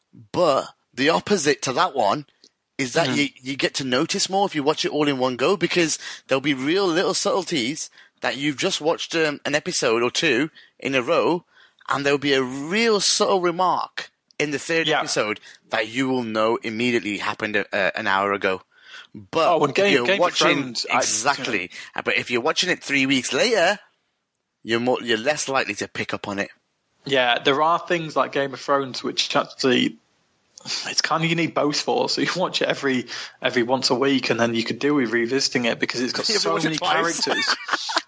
but the opposite to that one is that Mm-hmm. you you get to notice more if you watch it all in one go, because there'll be real little subtleties that you've just watched um, an episode or two in a row, and there'll be a real subtle remark in the third Yeah. episode that you will know immediately happened uh, an hour ago. But Oh, and if Game- you're Game of watching Thrones, I- exactly, Uh, but if you're watching it three weeks later, you're more you're less likely to pick up on it. Yeah, there are things like Game of Thrones which actually it's kind of you need both for. So you can watch it every every once a week, and then you could do with revisiting it because it's got You have to so watch it many twice. characters.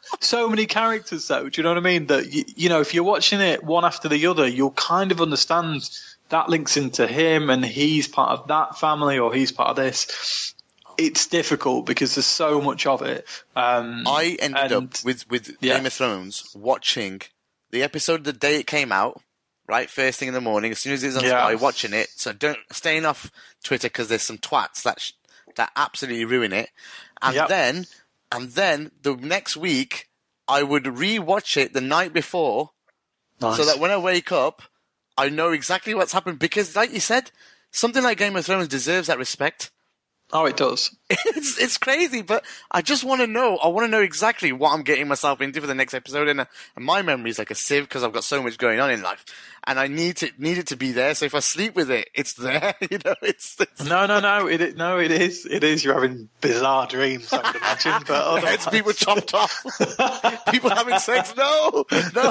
So many characters, though. Do you know what I mean? That you, you know, if you're watching it one after the other, you'll kind of understand that links into him, and he's part of that family, or he's part of this. It's difficult because there's so much of it. Um, I ended and- up with with yeah. Game of Thrones watching the episode the day it came out, right, first thing in the morning, as soon as it was on Yeah. Sky, watching it. So don't staying off Twitter because there's some twats that sh- that absolutely ruin it. And Yep. then and then the next week, I would re-watch it the night before, Nice. so that when I wake up, I know exactly what's happened. Because, like you said, something like Game of Thrones deserves that respect. Oh, it does. It's it's crazy, but I just want to know. I want to know exactly what I'm getting myself into for the next episode. And, uh, and my memory is like a sieve because I've got so much going on in life, and I need to need it to be there. So if I sleep with it, it's there. You know, it's, it's No, no, no. It no, it is. It is. You're having bizarre dreams, I would imagine. But otherwise- heads people chopped off, people having sex. No, no.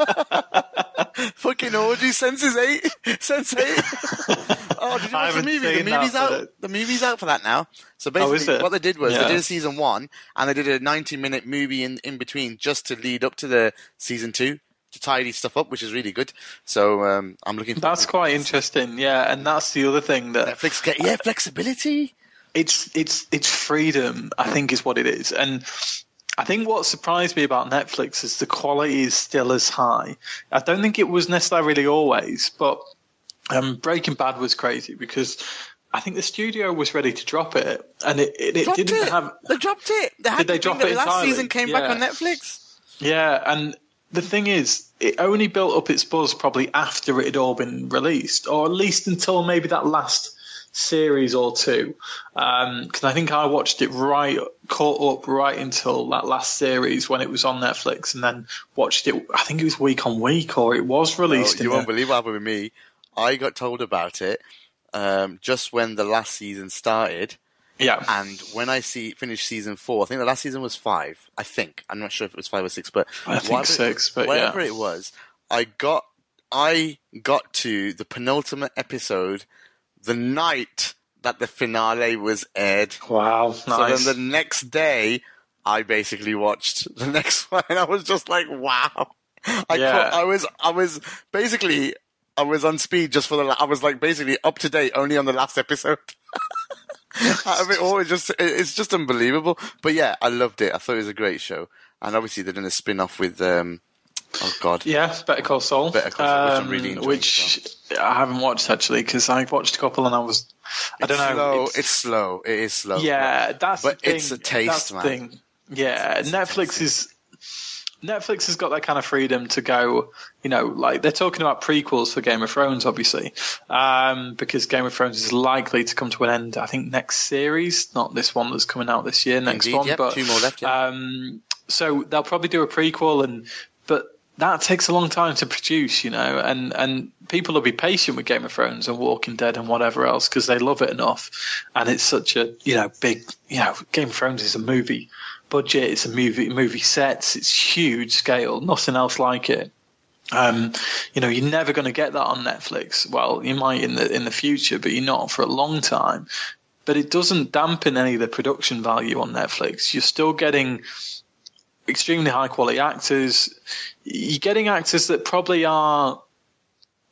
Fucking orgy, senses eight, sense eight. Oh, did you I watch the haven't movie? The seen that, movie's out. but- The movie's out for that now. So Oh, is basically, it? what they did was Yeah. they did a season one, and they did a ninety-minute movie in in between just to lead up to the season two to tidy stuff up, which is really good. So um, I'm looking. forward That's to quite interesting. Yeah, and that's the other thing that Netflix get yeah flexibility. it's it's it's freedom, I think, is what it is. And I think what surprised me about Netflix is the quality is still as high. I don't think it was necessarily always, but um, Breaking Bad was crazy because I think the studio was ready to drop it, and it, it, it Dropped didn't it. have. They dropped it. They had Did they to think drop that it last entirely? season came back Yeah. on Netflix. Yeah, and the thing is, it only built up its buzz probably after it had all been released, or at least until maybe that last series or two. Because I think I watched it right, caught up right until that last series when it was on Netflix, and then watched it. I think it was week on week, or it was released. Oh, in you a- won't believe what happened with me. I got told about it um, just when the last season started. Yeah, And when I see finished season four, I think the last season was five. I think I'm not sure if it was five or six, but I think whatever- six, but whatever yeah. it was, I got I got to the penultimate episode the night that the finale was aired. Wow, So nice. then the next day, I basically watched the next one, and I was just like, wow. I Yeah. caught, I was I was basically I was on speed just for the. la- I was like basically up to date only on the last episode. Out of it all, it's just it- it's just unbelievable. But yeah, I loved it. I thought it was a great show, and obviously they're doing a spin off with um, oh god, Yeah, Better Call Saul. Better Call Saul, which I'm really um, enjoying which I haven't watched actually because I watched a couple and I was. I don't know. Slow. it's- It's, slow. It is slow. Yeah, that's but the thing. it's a taste, that's the man. thing. Yeah, Netflix is Netflix has got that kind of freedom to go. You know, like they're talking about prequels for Game of Thrones, obviously, um, because Game of Thrones is likely to come to an end. I think next series, not this one that's coming out this year. Next Indeed, one, yep, but two more left, yeah. um, so they'll probably do a prequel, and but that takes a long time to produce, you know, and, and people will be patient with Game of Thrones and Walking Dead and whatever else because they love it enough. And it's such a, you know, big, you know, Game of Thrones is a movie budget, it's a movie, movie sets, it's huge scale, nothing else like it. Um, you know, you're never going to get that on Netflix. Well, you might in the in the future, but you're not for a long time. But it doesn't dampen any of the production value on Netflix. You're still getting extremely high quality actors. You're getting actors that probably are,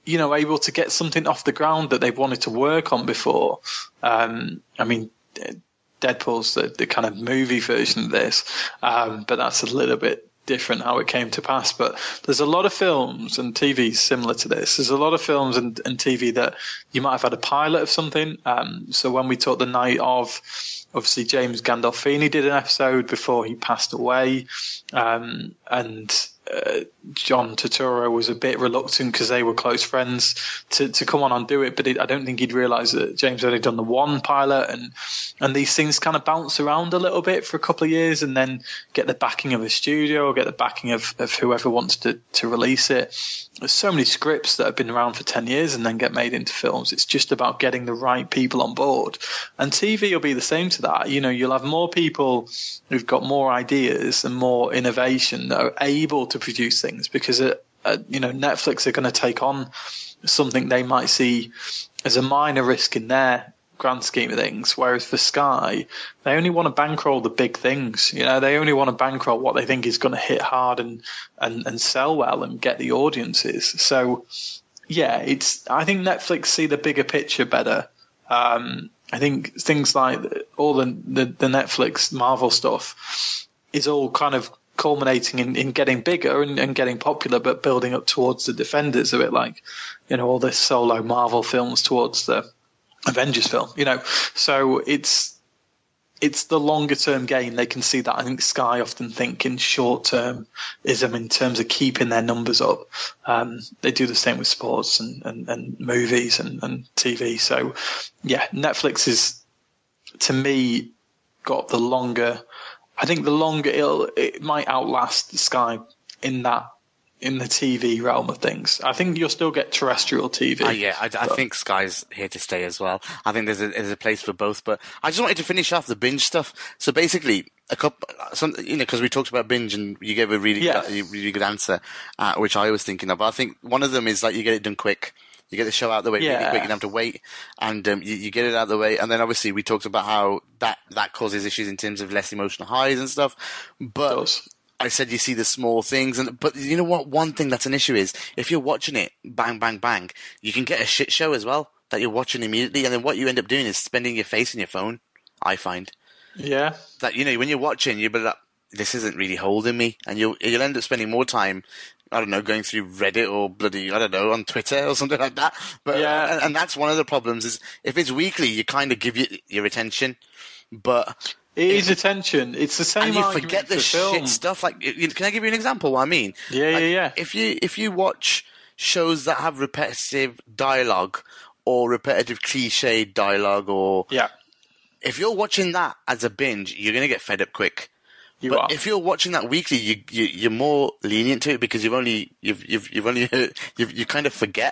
you know, able to get something off the ground that they've wanted to work on before. Um, I mean, Deadpool's the, the kind of movie version of this, um, but that's a little bit different how it came to pass. But there's a lot of films and T V similar to this. There's a lot of films and, and T V that you might have had a pilot of something. Um, so when we talked the night of, obviously James Gandolfini did an episode before he passed away, um, and uh, John Turturro was a bit reluctant because they were close friends to, to come on and do it, but it, I don't think he'd realised that James had only done the one pilot, and and these things kind of bounce around a little bit for a couple of years and then get the backing of a studio or get the backing of, of whoever wants to, to release it. There's so many scripts that have been around for ten years and then get made into films. It's just about getting the right people on board. And T V will be the same to that. You know, you'll have more people who've got more ideas and more innovation that are able to produce things because, uh, uh, you know, Netflix are going to take on something they might see as a minor risk in their grand scheme of things, whereas for Sky, they only want to bankroll the big things. You know, they only want to bankroll what they think is going to hit hard and, and, and sell well and get the audiences. So, yeah, it's. I think Netflix see the bigger picture better. Um, I think things like all the, the, the Netflix Marvel stuff is all kind of culminating in, in getting bigger and, and getting popular, but building up towards the Defenders a bit like, you know, all the solo Marvel films towards the Avengers film, you know. So it's it's the longer term game. They can see that. I think Sky often think in short termism in terms of keeping their numbers up. Um, they do the same with sports and, and, and movies and, and T V. So yeah, Netflix is, to me, got the longer. I think the longer it'll, it might outlast Sky in that. In the T V realm of things. I think you'll still get terrestrial T V. Uh, yeah, I, I think Sky's here to stay as well. I think there's a, there's a place for both, but I just wanted to finish off the binge stuff. So basically, a couple, some, you know, because we talked about binge and you gave a really, yeah. good, really good answer, uh, which I was thinking of. I think one of them is like you get it done quick. You get the show out of the way yeah. really quick. You don't have to wait, and um, you, you get it out of the way. And then obviously we talked about how that, that causes issues in terms of less emotional highs and stuff. But I said you see the small things, and but you know what? One thing that's an issue is if you're watching it, bang, bang, bang, you can get a shit show as well that you're watching immediately, and then what you end up doing is spending your face in your phone. I find, yeah, that you know when you're watching, you'll be like, this isn't really holding me, and you'll you'll end up spending more time, I don't know, going through Reddit or bloody, I don't know, on Twitter or something like that. But yeah, and, and that's one of the problems is if it's weekly, you kind of give you your attention, but. It is attention. It's the same. And you argument forget the for shit film. stuff. Like, can I give you an example? What I mean? Yeah, like, yeah, yeah. If you if you watch shows that have repetitive dialogue or repetitive cliched dialogue, or yeah, if you're watching that as a binge, you're gonna get fed up quick. You but are. If you're watching that weekly, you, you you're more lenient to it because you've only you've you've you've only you've you kind of forget.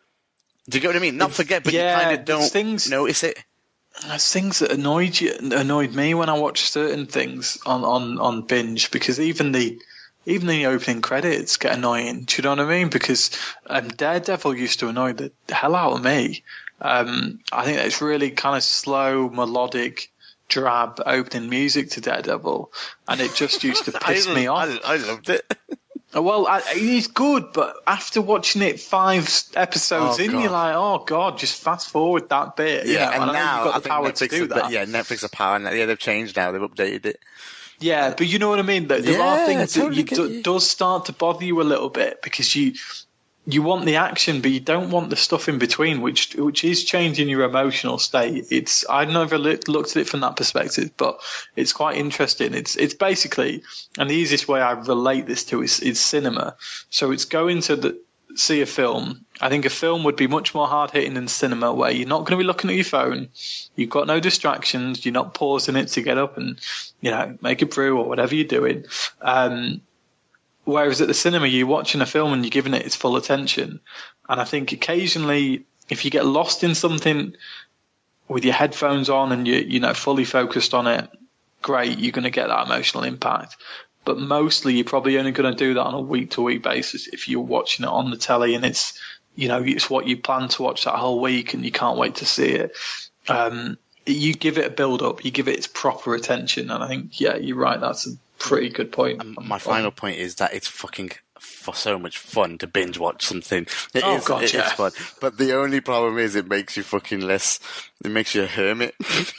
Do you get what I mean? Not forget, but yeah, you kind of don't things, notice it. There's things that annoyed you, annoyed me when I watched certain things on, on, on binge, because even the even the opening credits get annoying. Do you know what I mean? Because um, Daredevil used to annoy the hell out of me. Um, I think it's really kind of slow, melodic, drab opening music to Daredevil, and it just used to piss I, me off. I, I loved it. Well, I, he's good, but after watching it five episodes Oh, in, God. you're like, oh, God, just fast forward that bit. You Yeah, know, and I know now you've got I the think power Netflix to do have, that. yeah, Netflix are power. Yeah, they've changed now. They've updated it. Yeah, but you know what I mean? There, there Yeah, are things I totally that you get do, you. does start to bother you a little bit because you you want the action, but you don't want the stuff in between, which which is changing your emotional state. It's I've never looked, looked at it from that perspective, but it's quite interesting. It's it's basically, and the easiest way I relate this to is, is cinema. So it's going to the, see a film. I think a film would be much more hard hitting than cinema, where you're not going to be looking at your phone, you've got no distractions, you're not pausing it to get up and, you know, make a brew or whatever you're doing. Um, Whereas at the cinema, you're watching a film and you're giving it its full attention. And I think occasionally, if you get lost in something with your headphones on and you're, you know, fully focused on it, great, you're going to get that emotional impact. But mostly, you're probably only going to do that on a week-to-week basis if you're watching it on the telly and it's, you know, it's what you plan to watch that whole week and you can't wait to see it. Um, you give it a build-up, you give it its proper attention. And I think, yeah, you're right, that's a pretty good point. And my final point is that it's fucking for so much fun to binge watch something. It Oh, is, God, it yeah. is fun. But the only problem is it makes you fucking less, it makes you a hermit.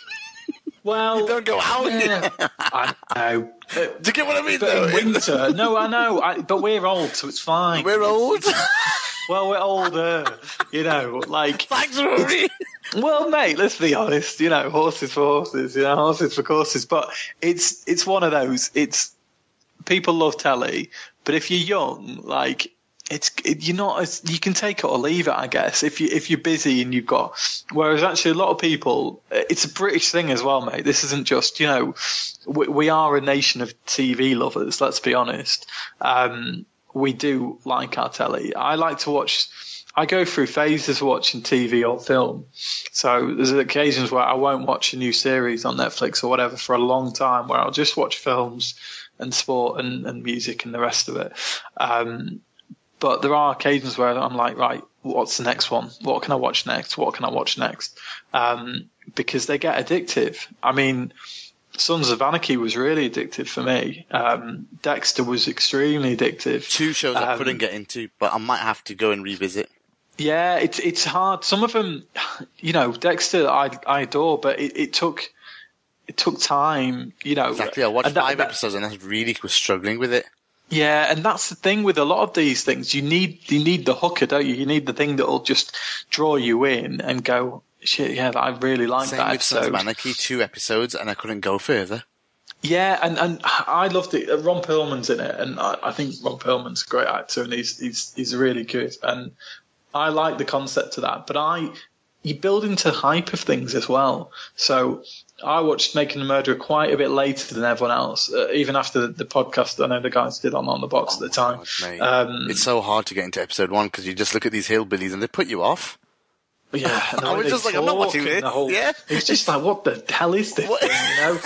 Well, You don't go out. yeah, I know. Do you get what I mean, But though? in winter, no, I know. I, but we're old, so it's fine. We're old. Well, we're older, you know, like... Thanks, Rory. Well, mate, let's be honest, you know, horses for horses, you know, horses for courses. But it's it's one of those, it's... People love telly, but if you're young, like... It's it, you're not as you can take it or leave it, I guess. If you if you're busy and you've got, whereas actually a lot of people, it's a British thing as well, mate. This isn't just you know, we, we are a nation of T V lovers. Let's be honest. Um, we do like our telly. I like to watch. I go through phases of watching T V or film. So there's occasions where I won't watch a new series on Netflix or whatever for a long time, where I'll just watch films and sport and, and music and the rest of it. Um, But there are occasions where I'm like, right, what's the next one? What can I watch next? What can I watch next? Um, because they get addictive. I mean, Sons of Anarchy was really addictive for me. Um, Dexter was extremely addictive. Two shows I Um, couldn't get into, but I might have to go and revisit. Yeah, it's it's hard. Some of them, you know, Dexter I I adore, but it, it took it took time. You know, Exactly. I watched and that- five that- episodes and I really was struggling with it. Yeah, and that's the thing with a lot of these things. You need you need the hooker, don't you? You need the thing that'll just draw you in and go, shit, yeah, I really like Same that with Sons of episode. Anarchy, two episodes, and I couldn't go further. Yeah, and, and I loved it. Ron Perlman's in it, and I, I think Ron Perlman's a great actor, and he's he's he's really good. And I like the concept of that, but I you build into hype of things as well. So I watched Making a Murderer quite a bit later than everyone else, uh, even after the, the podcast I know the guys did on On the Box Oh at the time. God, mate. Um, it's so hard to get into episode one because you just look at these hillbillies and they put you off. Yeah, and the I way was they just like, I'm not talk watching and this. the whole- Yeah. It's just like, what the hell is this What- thing, you know?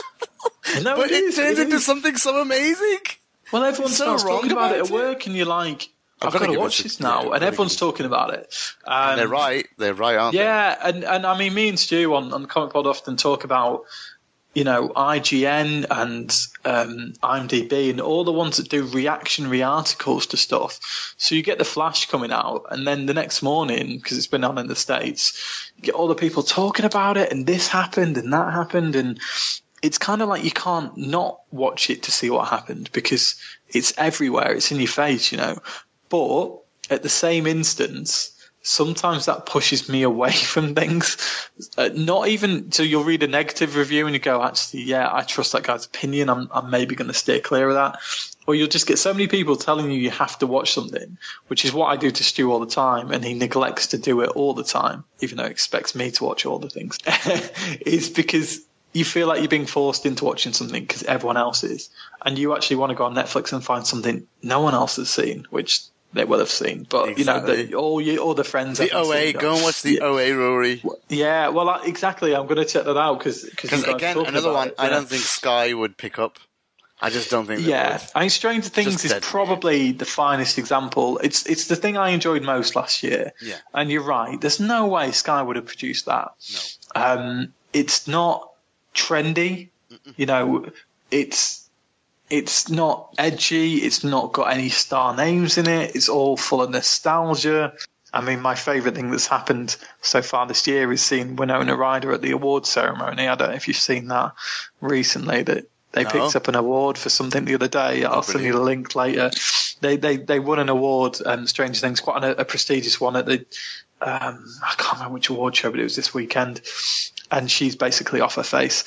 No, But it, is, turns it into is. something so amazing. Well, everyone so starts wrong talking about, about it at it. work, and you're like, I've I've gotta got to give watch it a- this yeah, now, I've and gotta everyone's give it a- talking about it. Um, They're right. They're right, aren't Yeah, and, and I mean, me and Stu on, on Comic Pod often talk about, you know, I G N and um, IMDb and all the ones that do reactionary articles to stuff. So you get The Flash coming out, and then the next morning, because it's been on in the States, you get all the people talking about it, and this happened and that happened, and it's kind of like you can't not watch it to see what happened because it's everywhere. It's in your face, you know. But at the same instance, sometimes that pushes me away from things. Uh, not even so you'll read a negative review and you go, actually, yeah, I trust that guy's opinion. I'm, I'm maybe going to steer clear of that. Or you'll just get so many people telling you you have to watch something, which is what I do to Stu all the time, and he neglects to do it all the time, even though he expects me to watch all the things. It's because you feel like you're being forced into watching something because everyone else is, and you actually want to go on Netflix and find something no one else has seen, which they will have seen, but Exactly. you know, the, all your all the friends. The haven't O A, seen go and watch the yeah. O A, Rory. Yeah, well, I, exactly. I'm going to check that out because Because again, another one I don't think Sky would pick up. I just don't think. They Yeah, would. I mean, Stranger Things Just is dead probably the finest example. It's it's the thing I enjoyed most last year. Yeah. And you're right. There's no way Sky would have produced that. No. Um, it's not trendy. Mm-mm. You know, it's it's not edgy. It's not got any star names in it. It's all full of nostalgia. I mean, my favourite thing that's happened so far this year is seeing Winona Ryder at the awards ceremony. I don't know if you've seen that recently. That they No. picked up an award for something the other day. I'll send you the link later. They they they won an award, um, Stranger Things, quite a, a prestigious one at the um, I can't remember which award show, but it was this weekend. And she's basically off her face.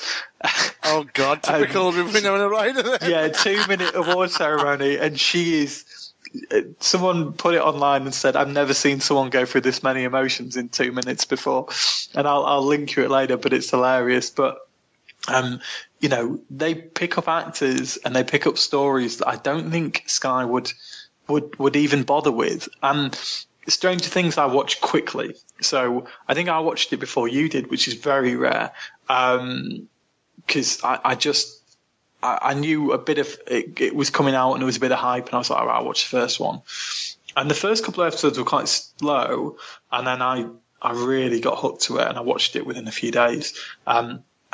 Oh God, typical um, Winona Ryder. Yeah, two minute award ceremony, and she is. Someone put it online and said, "I've never seen someone go through this many emotions in two minutes before." And I'll I'll link you it later, but it's hilarious. But um, you know, they pick up actors and they pick up stories that I don't think Sky would would would even bother with. And Stranger Things I watched quickly, so I think I watched it before you did, which is very rare. Um, because I, I just I, I knew a bit of it, it was coming out and there was a bit of hype, and I was like, all right, I'll watch the first one. And the first couple of episodes were quite slow, and then I I really got hooked to it, and I watched it within a few days. Um,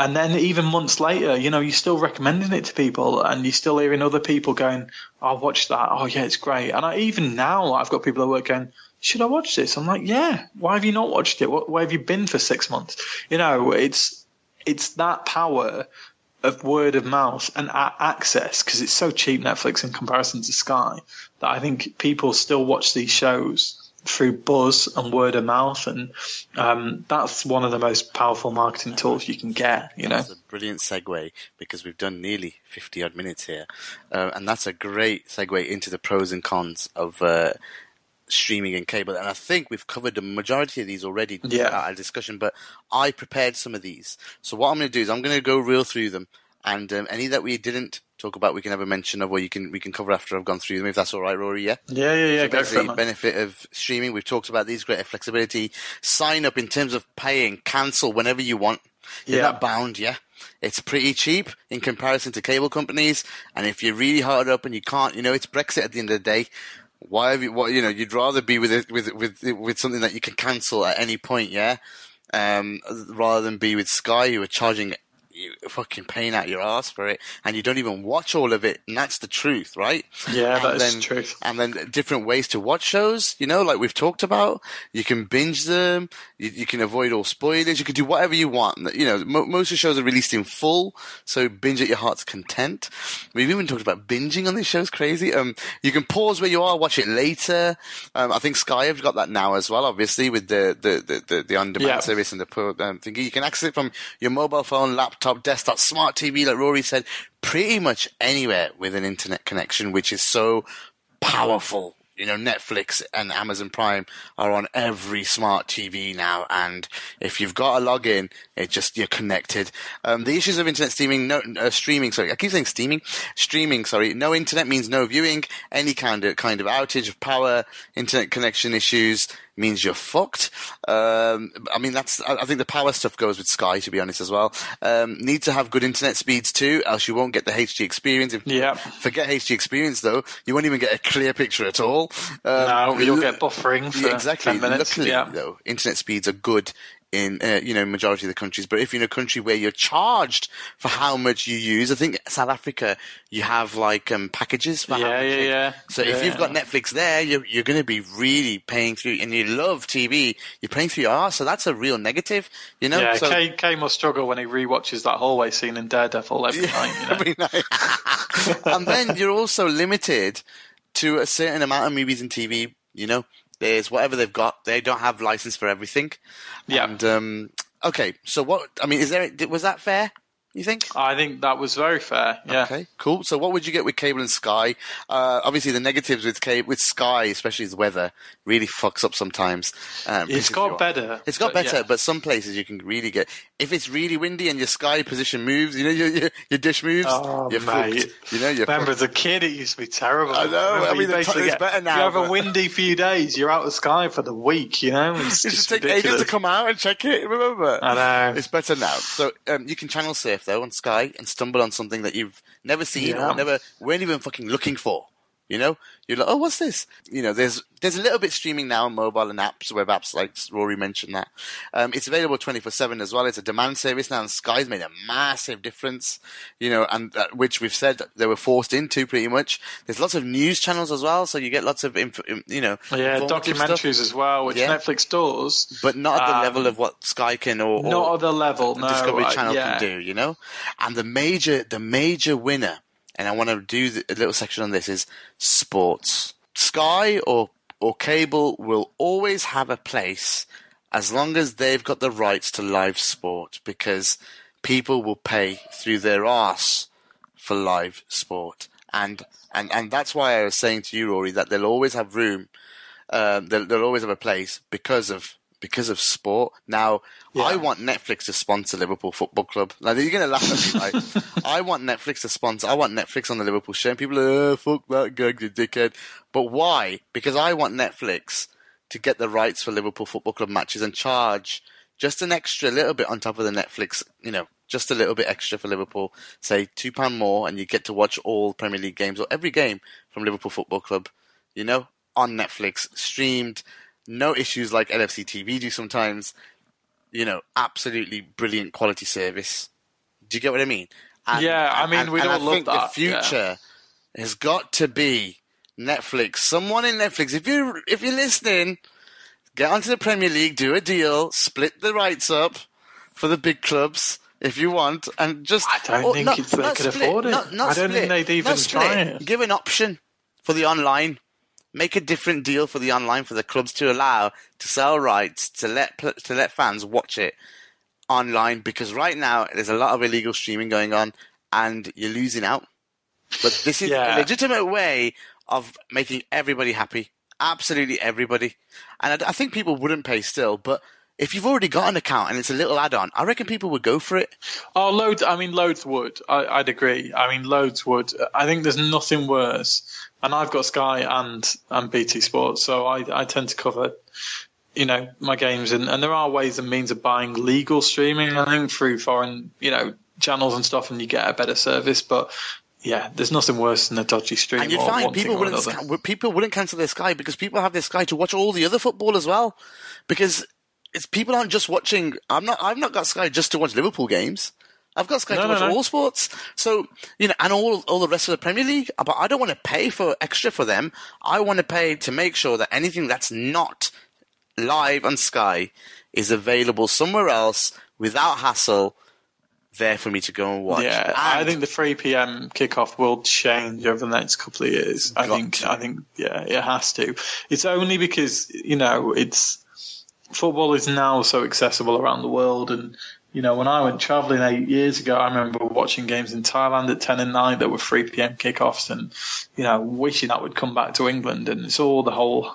And then even months later, you know, you're still recommending it to people, and you're still hearing other people going, "I'll watch that. Oh yeah, it's great." And I, even now, I've got people at work going, "Should I watch this?" I'm like, "Yeah. Why have you not watched it? What, where have you been for six months?" You know, it's it's that power of word of mouth and a- access, because it's so cheap, Netflix, in comparison to Sky, that I think people still watch these shows through buzz and word of mouth, and um, that's one of the most powerful marketing tools you can get. You know, that's a brilliant segue, because we've done nearly fifty odd minutes here, uh, and that's a great segue into the pros and cons of uh, streaming and cable. And I think we've covered the majority of these already yeah. at our discussion. But I prepared some of these, so what I'm going to do is I'm going to go real through them, and um, any that we didn't talk about, we can have a mention of, or you can we can cover after I've gone through them, if that's all right, Rory. Yeah, yeah, yeah, yeah. So go for it, man. benefit of streaming. We've talked about these, greater flexibility. Sign up in terms of paying, cancel whenever you want. You're Yeah. not bound. Yeah, it's pretty cheap in comparison to cable companies. And if you're really hard up and you can't, you know, it's Brexit at the end of the day. Why have you? What you know? You'd rather be with it with with with something that you can cancel at any point. Yeah, um, rather than be with Sky, who are charging. You're fucking paying out your ass for it, and you don't even watch all of it, and that's the truth, right? Yeah, and that is then, the truth. And then different ways to watch shows, you know, like we've talked about. You can binge them, you, you can avoid all spoilers, you can do whatever you want. You know, mo- most of the shows are released in full, so binge at your heart's content. We've even talked about binging on these shows, crazy. Um, you can pause where you are, watch it later. Um, I think Sky have got that now as well, obviously, with the the the, the, the on-demand Yeah. service and the pro- um, thingy. You can access it from your mobile phone, laptop, desktop, smart T V, like Rory said, pretty much anywhere with an internet connection, which is so powerful. You know, Netflix and Amazon Prime are on every smart T V now, and if you've got a login, it just you're connected. Um, the issues of internet streaming, no uh, streaming. Sorry, I keep saying steaming, streaming. Sorry, no internet means no viewing. Any kind of kind of outage of power, internet connection issues means you're fucked. Um, I mean, that's. I, I think the power stuff goes with Sky, to be honest, as well. Um, need to have good internet speeds too, else you won't get the H D experience. If, Yeah. Forget H D experience though, you won't even get a clear picture at all. Um, No, you'll l- get buffering for yeah, exactly. ten minutes. Luckily, Yeah. though, internet speeds are good in uh, you know majority of the countries. But if you're in a country where you're charged for how much you use, I think South Africa, you have like um, packages for how Yeah, much yeah, you- yeah. So if Yeah. you've got Netflix there, you're you're going to be really paying through, and you love T V, you're paying through your arse. So that's a real negative, you know. Yeah, so, Kay, Kay must struggle when he rewatches that hallway scene in Daredevil every night. You know? every night. And then you're also limited to a certain amount of movies and T V. You know, there's whatever they've got. They don't have license for everything. Yeah. And um, okay, so what? I mean, is there? Was that fair? You think? I think that was very fair. Yeah. Okay, cool. So what would you get with cable and Sky? Uh, obviously, the negatives with cable, with Sky, especially the weather, really fucks up sometimes. Um, It's pisses got you off. better, It's got but better, yeah. but some places you can really get. If it's really windy and your Sky position moves, you know, your your, your dish moves, Oh, you're mate. fucked. You know, you're Remember, fucked. as a kid, it used to be terrible. I know, Remember, I mean, you the t- basically it's get- better now, You have but- a windy few days, you're out of Sky for the week, you know? It's It just should take ages ridiculous. to come out and check it. Remember, I know. it's better now. So um, you can channel surf though on Sky and stumble on something that you've never seen Yeah. or never weren't even fucking looking for. You know, you're like, oh, what's this? You know, there's there's a little bit streaming now on mobile and apps, web apps, like Rory mentioned that. Um, it's available twenty-four seven as well. It's a demand service now, and Sky's made a massive difference. You know, and uh, which we've said they were forced into pretty much. There's lots of news channels as well, so you get lots of inf- you know, Yeah, informative documentaries stuff, as well, which Yeah. Netflix does. but not at the Um, level of what Sky can or, or Not at the level, no. Discovery uh, Channel yeah. can do, you know? And the major, the major winner, and I want to do the, a little section on this, is sports. Sky or, or cable will always have a place as long as they've got the rights to live sport, because people will pay through their arse for live sport. And, and, and that's why I was saying to you, Rory, that they'll always have room, um, they'll, they'll always have a place because of because of sport. Now, Yeah. I want Netflix to sponsor Liverpool Football Club. Now, you're going to laugh at me, right? I want Netflix to sponsor. I want Netflix on the Liverpool show. And people are, oh, fuck that gag, you dickhead. But why? Because I want Netflix to get the rights for Liverpool Football Club matches and charge just an extra little bit on top of the Netflix, you know, just a little bit extra for Liverpool. Say two pounds more, and you get to watch all Premier League games or every game from Liverpool Football Club, you know, on Netflix, streamed. No issues like L F C T V do sometimes. You know, absolutely brilliant quality service. Do you get what I mean? And, yeah, I mean, and, we'd and all I love think that. the future yeah. has got to be Netflix. Someone in Netflix, if you if you're listening, get onto the Premier League, do a deal, split the rights up for the big clubs if you want, and just I don't or, think not, it's they not could split, afford it. Not, not I don't split, think they'd even not split. try it. Give an option for the online. Make a different deal for the online for the clubs to allow to sell rights to let to let fans watch it online, because right now there's a lot of illegal streaming going on and you're losing out. But this is yeah. a legitimate way of making everybody happy. Absolutely everybody. And I, I think people wouldn't pay still, but if you've already got an account and it's a little add-on, I reckon people would go for it. Oh, loads. I mean, loads would. I, I'd agree. I mean, loads would. I think there's nothing worse. And I've got Sky and, and B T Sports, so I, I tend to cover, you know, my games. And, and there are ways and means of buying legal streaming, I think, through foreign, you know, channels and stuff, and you get a better service. But yeah, there's nothing worse than a dodgy stream. And you'd or find one people thing or wouldn't another. people wouldn't cancel their Sky because people have their Sky to watch all the other football as well. Because it's people aren't just watching. I'm not. I've not got Sky just to watch Liverpool games. I've got Sky No, to no, watch no. all sports. So, you know, and all all the rest of the Premier League. But I don't want to pay for extra for them. I want to pay to make sure that anything that's not live on Sky is available somewhere else without hassle, there for me to go and watch. Yeah, and I think the three p.m. kickoff will change over the next couple of years. I Got think, to. I think, yeah, it has to. It's only because, you know, it's football is now so accessible around the world. And, you know, when I went travelling eight years ago, I remember watching games in Thailand at ten and nine that were three p.m. kickoffs, and, you know, wishing that would come back to England. And it's all the whole,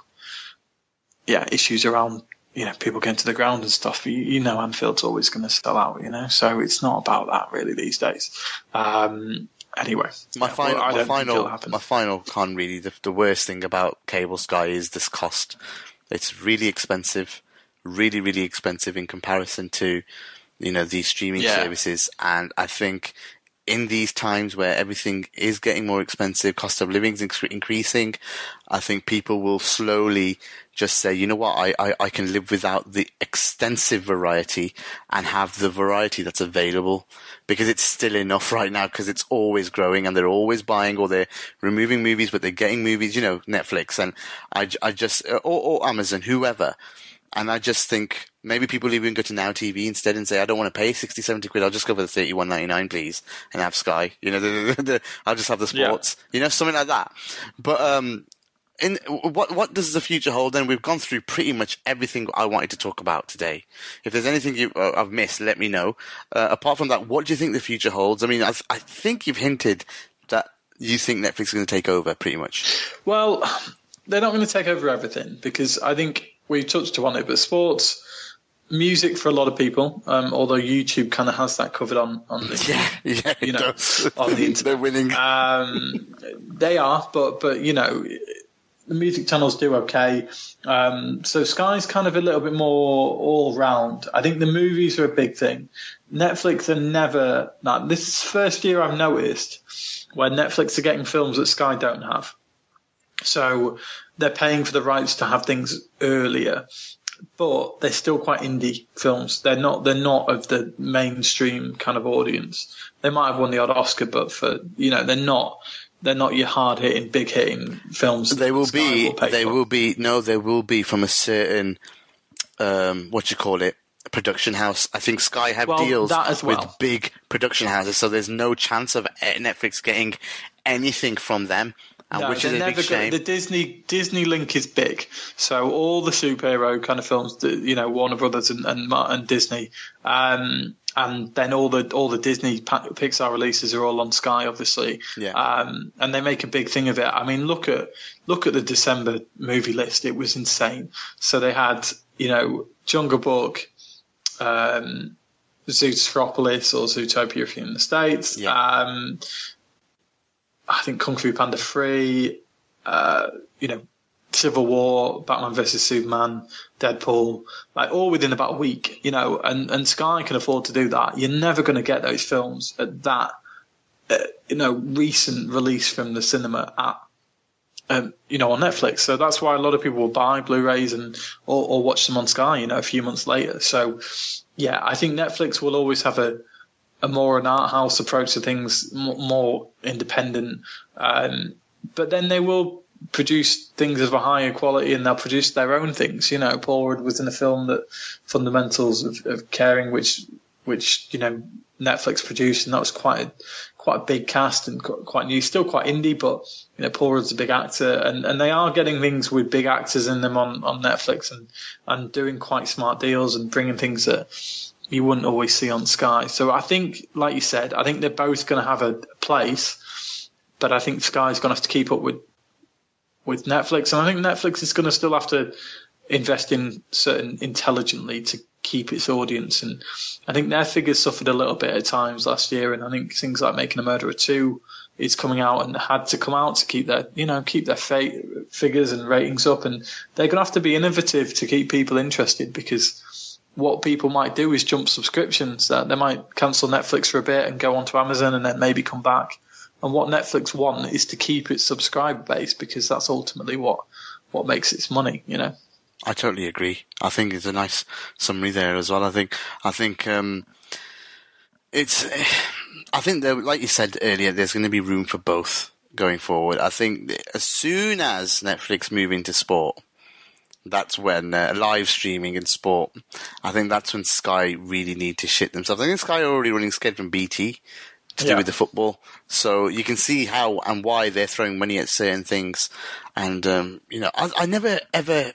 yeah, issues around, you know, people getting to the ground and stuff. You, you know, Anfield's always going to sell out, you know, so it's not about that really these days. Um, anyway, My yeah, final, well, I my don't think final, it'll happen. my final con. Really, the, the worst thing about cable Sky is this cost. It's really expensive, really, really expensive in comparison to, you know, these streaming Yeah. services. And I think in these times where everything is getting more expensive, cost of living is incre- increasing, I think people will slowly just say, you know what, I, I, I can live without the extensive variety and have the variety that's available, because it's still enough right now, because it's always growing and they're always buying, or they're removing movies, but they're getting movies, you know, Netflix and I, I just, or, or Amazon, whoever. And I just think maybe people even go to Now T V instead and say, I don't want to pay sixty, seventy quid. I'll just go for the thirty-one ninety-nine, please, and have Sky. You know, the, the, the, I'll just have the sports. Yeah. You know, something like that. But um, in what what does the future hold? Then we've gone through pretty much everything I wanted to talk about today. If there's anything you, uh, I've missed, let me know. Uh, apart from that, what do you think the future holds? I mean, I, I think you've hinted that you think Netflix is going to take over pretty much. Well, they're not going to take over everything, because I think we touched upon it, but sports, music for a lot of people, um, although YouTube kind of has that covered on, on the, yeah, yeah, you know, does. on the internet. They're winning. Um, they are, but, but, you know, the music channels do okay. Um, so Sky's kind of a little bit more all round. I think the movies are a big thing. Netflix are never, now, this is the first year I've noticed where Netflix are getting films that Sky don't have. So they're paying for the rights to have things earlier, but they're still quite indie films. They're not, they're not of the mainstream kind of audience. They might have won the odd Oscar, but for, you know, they're not, they're not your hard hitting, big hitting films. They will Sky be, will they for. will be, no, they will be from a certain, um, what you call it, production house. I think Sky have Well, deals that as well. with big production houses, so there's no chance of Netflix getting anything from them. And No, which is a never big shame. Go, the Disney Disney link is big, so all the superhero kind of films, that, you know, Warner Brothers and and, and Disney, um, and then all the all the Disney Pixar releases are all on Sky, obviously. Yeah. Um, and they make a big thing of it. I mean, look at look at the December movie list; it was insane. So they had, you know, Jungle Book, um, Zootropolis or Zootopia if you're in the States. Yeah. Um, I think Kung Fu Panda three, uh, you know, Civil War, Batman versus Superman, Deadpool, like all within about a week, you know, and, and Sky can afford to do that. You're never going to get those films at that, uh, you know, recent release from the cinema at, um, you know, on Netflix. So that's why a lot of people will buy Blu-rays and or, or watch them on Sky, you know, a few months later. So, yeah, I think Netflix will always have a a more an art house approach to things, more independent. Um, but then they will produce things of a higher quality, and they'll produce their own things. You know, Paul Rudd was in a film that Fundamentals of, of Caring, which which you know Netflix produced, and that was quite a, quite a big cast and quite new, still quite indie, but you know Paul Rudd's a big actor, and, and they are getting things with big actors in them on, on Netflix, and and doing quite smart deals and bringing things that you wouldn't always see on Sky. So I think, like you said, I think they're both going to have a place, but I think Sky's going to have to keep up with with Netflix, and I think Netflix is going to still have to invest in certain intelligently to keep its audience. And I think their figures suffered a little bit at times last year, and I think things like Making a Murderer two is coming out and had to come out to keep their, you know, keep their fa- figures and ratings up, and they're going to have to be innovative to keep people interested, because what people might do is jump subscriptions. That they might cancel Netflix for a bit and go onto Amazon and then maybe come back. And what Netflix want is to keep its subscriber base, because that's ultimately what, what makes its money, you know. I totally agree. I think it's a nice summary there as well. I think, I think, um, it's, I think that, like you said earlier, there's going to be room for both going forward. I think as soon as Netflix move into sport, that's when uh, live streaming in sport, I think that's when Sky really need to shit themselves. I think Sky are already running scared from B T to yeah. do with the football. So you can see how and why they're throwing money at certain things. And, um, you know, I, I never ever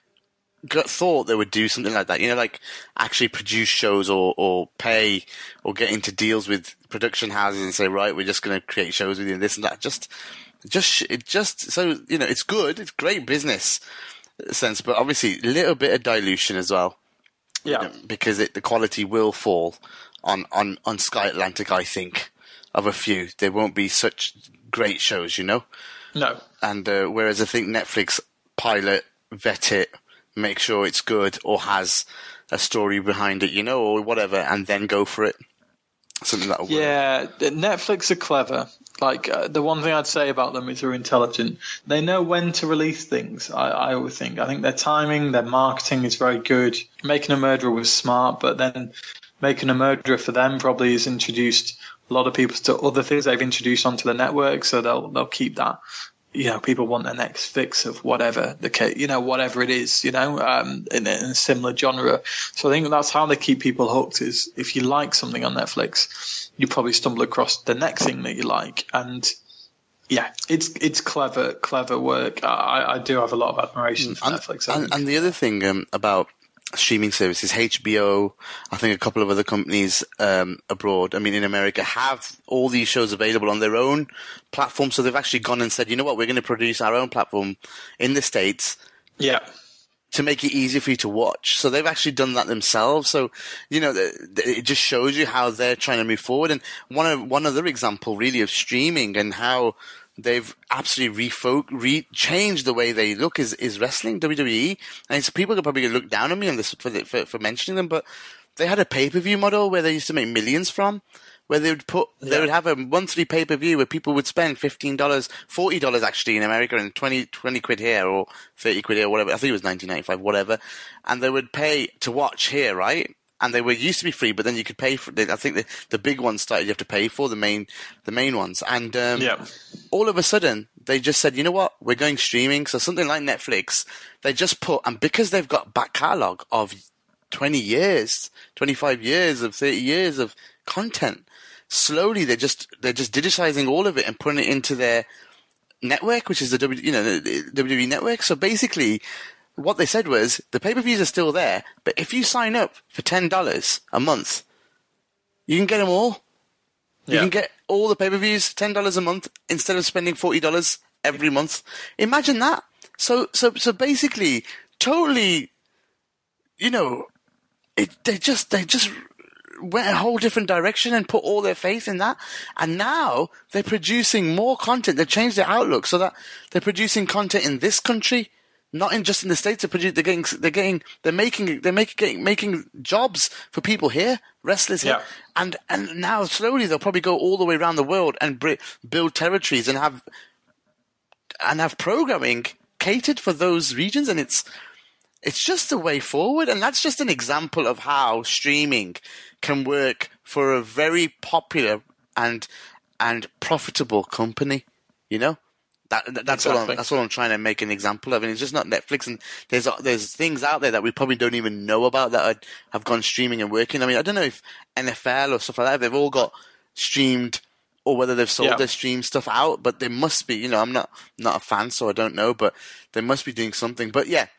got, thought they would do something like that. You know, like actually produce shows or, or pay or get into deals with production houses and say, right, we're just going to create shows with you and this and that. Just, just, it just, so, you know, it's good. It's great business sense, but obviously a little bit of dilution as well. Yeah. You know, because it, the quality will fall on, on, on Sky Atlantic, I think, of a few. There won't be such great shows, you know? No. And uh, whereas I think Netflix pilot, vet it, make sure it's good or has a story behind it, you know, or whatever, and then go for it. Something that'll yeah, work. Netflix are clever. Like, uh, the one thing I'd say about them is they're intelligent. They know when to release things, I, I always think. I think their timing, their marketing is very good. Making a Murderer was smart, but then Making a Murderer for them probably has introduced a lot of people to other things they've introduced onto the network, so they'll they'll keep that. You know, people want their next fix of whatever the case, you know, whatever it is, you know, um, in, in a similar genre. So I think that's how they keep people hooked. Is if you like something on Netflix, you probably stumble across the next thing that you like. And yeah, it's it's clever, clever work. I, I do have a lot of admiration for and, Netflix. And, and the other thing um, about streaming services, H B O, I think a couple of other companies um, abroad, I mean in America, have all these shows available on their own platform. So they've actually gone and said, you know what, we're going to produce our own platform in the States. Yeah. To make it easier for you to watch. So they've actually done that themselves. So, you know, it just shows you how they're trying to move forward. And one of, one other example really of streaming and how they've absolutely refo- re- changed the way they look is, is wrestling, W W E. And so people are probably going to look down on me on this for, the, for, for mentioning them, but they had a pay-per-view model where they used to make millions from, where they would put, yeah. they would have a monthly pay-per-view where people would spend fifteen dollars, forty dollars actually in America, and twenty, twenty quid here or thirty quid here or whatever. I think it was nineteen ninety-five, whatever. And they would pay to watch here, right? And they were used to be free, but then you could pay for it. I think the, the big ones started you have to pay for, the main, the main ones. And, um, yeah. all of a sudden they just said, you know what? We're going streaming. So something like Netflix, they just put, and because they've got back catalog of twenty years, twenty-five years of thirty years of content, slowly they're just, they're just digitizing all of it and putting it into their network, which is the W, you know, the W W E network. So basically, what they said was the pay-per-views are still there, but if you sign up for ten dollars a month, you can get them all. You yeah. can get all the pay-per-views, ten dollars a month, instead of spending forty dollars every month. Imagine that. So, so, so basically, totally, you know, it, they just, they just went a whole different direction and put all their faith in that. And now they're producing more content. They've changed their outlook so that they're producing content in this country, not in just in the States. They're, produce, they're getting, they're getting, they're making, they're making, getting, making jobs for people here, wrestlers here, yeah. and and now slowly they'll probably go all the way around the world and br- build territories and have and have programming catered for those regions. And it's it's just the way forward. And that's just an example of how streaming can work for a very popular and and profitable company, you know? That, that that's exactly. what I'm, that's what I'm trying to make an example of, and it's just not Netflix. And there's there's things out there that we probably don't even know about that are, have gone streaming and working. I mean, I don't know if N F L or stuff like that, they've all got streamed, or whether they've sold yeah. their stream stuff out. But they must be. You know, I'm not not a fan, so I don't know. But they must be doing something. But yeah,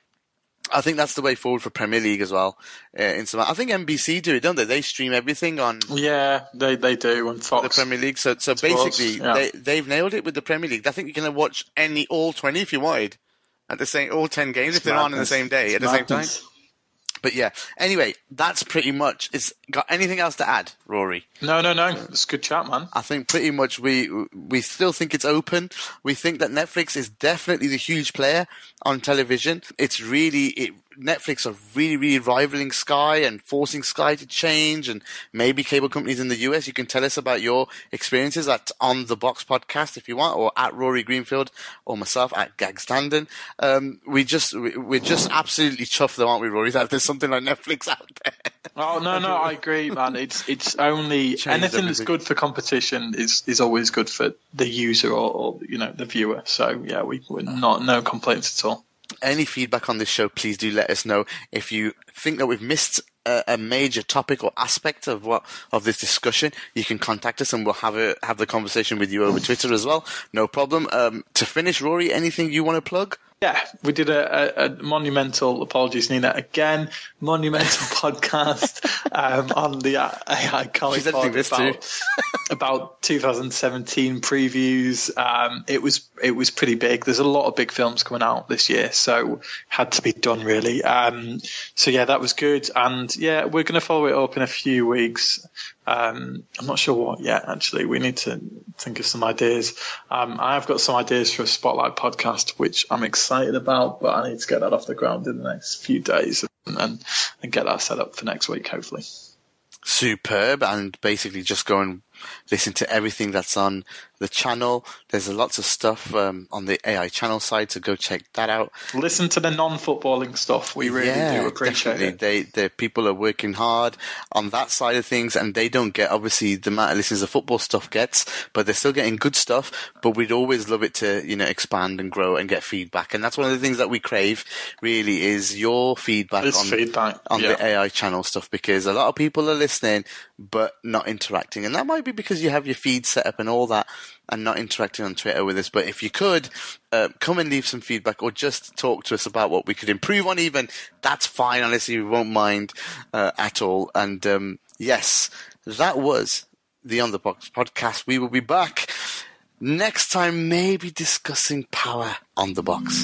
I think that's the way forward for Premier League as well. Uh, in some, I think N B C do it, don't they? They stream everything on. Yeah, they they do on Fox. The Premier League. So so basically, yeah. they they've nailed it with the Premier League. I think you can watch any all twenty if you wanted at the same all ten games It's if they're madness. on in the same day at It's the same time. madness. But yeah, anyway, that's pretty much. It's got anything else to add, Rory? No, no, no. It's a good chat, man. I think pretty much we we still think it's open. We think that Netflix is definitely the huge player on television. It's really it, Netflix are really, really rivaling Sky and forcing Sky to change, and maybe cable companies in the U S. You can tell us about your experiences at On The Box Podcast if you want, or at Rory Greenfield, or myself at Gag Standen. Um, we just we, we're just absolutely chuffed, though, aren't we, Rory? That there's something like Netflix out there. Oh no, no, I agree, man. It's it's only Change anything everything. that's good for competition is, is always good for the user or, or you know the viewer. So yeah, we we're not no complaints at all. Any feedback on this show, please do let us know. If you think that we've missed a, a major topic or aspect of what of this discussion, you can contact us and we'll have a have the conversation with you over Twitter as well. No problem. Um, to finish, Rory, anything you want to plug? Yeah, we did a, a, a monumental, apologies Nina, again, monumental podcast um, on the A I Comic She's editing Pod this about, too. about two thousand seventeen previews. Um, it was it was pretty big. There's a lot of big films coming out this year, so had to be done really. Um, so yeah, that was good, and yeah, we're going to follow it up in a few weeks. Um, I'm not sure what yet, actually. We need to think of some ideas. Um, I've got some ideas for a Spotlight podcast, which I'm excited about, but I need to get that off the ground in the next few days and, and, and get that set up for next week, hopefully. Superb, and basically just go and listen to everything that's on the channel. There's lots of stuff um, on the A I channel side, so go check that out. Listen to the non-footballing stuff. We really yeah, do appreciate definitely. it. They, the people are working hard on that side of things, and they don't get obviously the amount of listeners the football stuff gets, but they're still getting good stuff. But we'd always love it to, you know, expand and grow and get feedback, and that's one of the things that we crave. Really, is your feedback It's on feedback, on yeah. the A I channel stuff, because a lot of people are listening but not interacting, and that might be because you have your feed set up and all that, and not interacting on Twitter with us. But if you could, uh, come and leave some feedback, or just talk to us about what we could improve on even, that's fine. Honestly, we won't mind uh, at all. And um, yes, that was the On The Box podcast. We will be back next time, maybe discussing Power on the Box.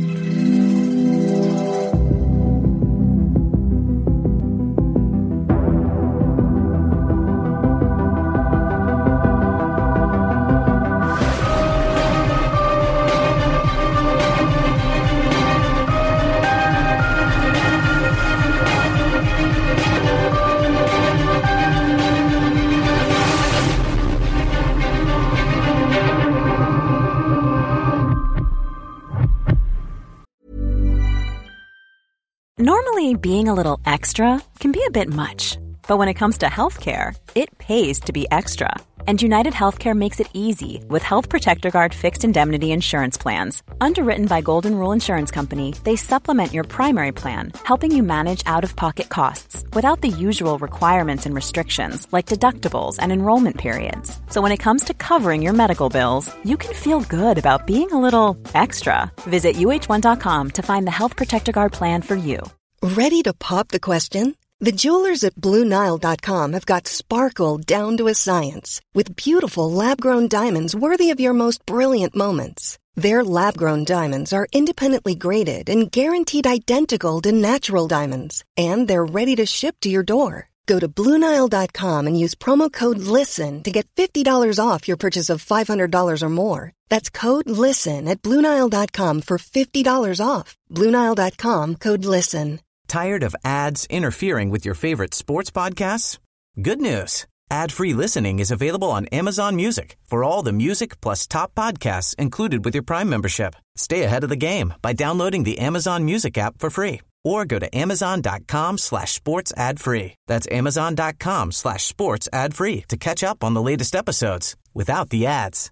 Normally, being a little extra can be a bit much, but when it comes to healthcare, it pays to be extra. And United Healthcare makes it easy with Health Protector Guard fixed indemnity insurance plans. Underwritten by Golden Rule Insurance Company, they supplement your primary plan, helping you manage out-of-pocket costs without the usual requirements and restrictions like deductibles and enrollment periods. So when it comes to covering your medical bills, you can feel good about being a little extra. Visit U H one dot com to find the Health Protector Guard plan for you. Ready to pop the question? The jewelers at Blue Nile dot com have got sparkle down to a science with beautiful lab-grown diamonds worthy of your most brilliant moments. Their lab-grown diamonds are independently graded and guaranteed identical to natural diamonds, and they're ready to ship to your door. Go to Blue Nile dot com and use promo code LISTEN to get fifty dollars off your purchase of five hundred dollars or more. That's code LISTEN at Blue Nile dot com for fifty dollars off. Blue Nile dot com, code LISTEN. Tired of ads interfering with your favorite sports podcasts? Good news. Ad-free listening is available on Amazon Music for all the music plus top podcasts included with your Prime membership. Stay ahead of the game by downloading the Amazon Music app for free or go to amazon.com slash sports ad free. That's amazon.com slash sports ad free to catch up on the latest episodes without the ads.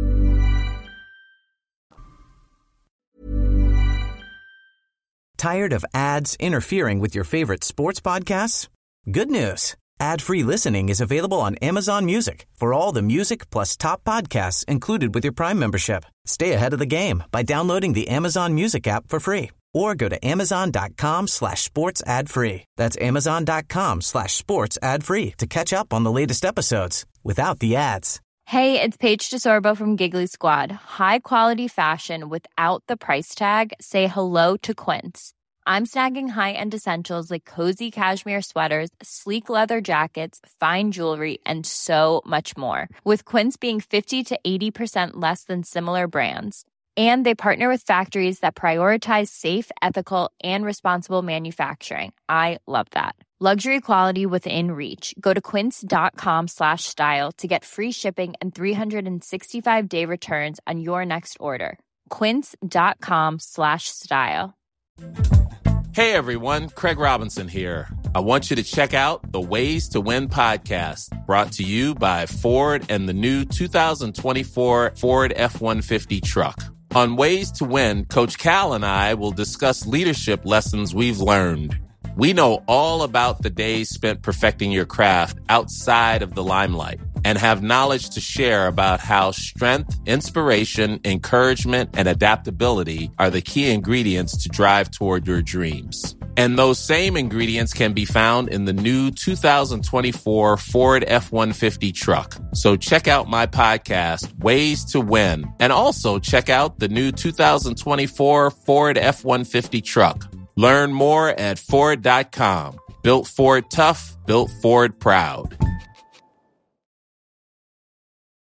Tired of ads interfering with your favorite sports podcasts? Good news. Ad-free listening is available on Amazon Music for all the music plus top podcasts included with your Prime membership. Stay ahead of the game by downloading the Amazon Music app for free or go to amazon.com slash sports ad free. That's amazon.com slash sports ad free to catch up on the latest episodes without the ads. Hey, it's Paige DeSorbo from Giggly Squad. High quality fashion without the price tag. Say hello to Quince. I'm snagging high-end essentials like cozy cashmere sweaters, sleek leather jackets, fine jewelry, and so much more. With Quince being fifty to eighty percent less than similar brands. And they partner with factories that prioritize safe, ethical, and responsible manufacturing. I love that. Luxury quality within reach. Go to quince.com slash style to get free shipping and three sixty-five day returns on your next order. Quince.com slash style. Hey everyone, Craig Robinson here. I want you to check out the Ways to Win podcast, brought to you by Ford and the new two thousand twenty-four Ford F one fifty truck. On Ways to Win, Coach Cal and I will discuss leadership lessons we've learned. We know all about the days spent perfecting your craft outside of the limelight and have knowledge to share about how strength, inspiration, encouragement, and adaptability are the key ingredients to drive toward your dreams. And those same ingredients can be found in the new two thousand twenty-four Ford F one fifty truck. So check out my podcast, Ways to Win, and also check out the new two thousand twenty-four Ford F one fifty truck. Learn more at Ford dot com. Built Ford tough, built Ford proud.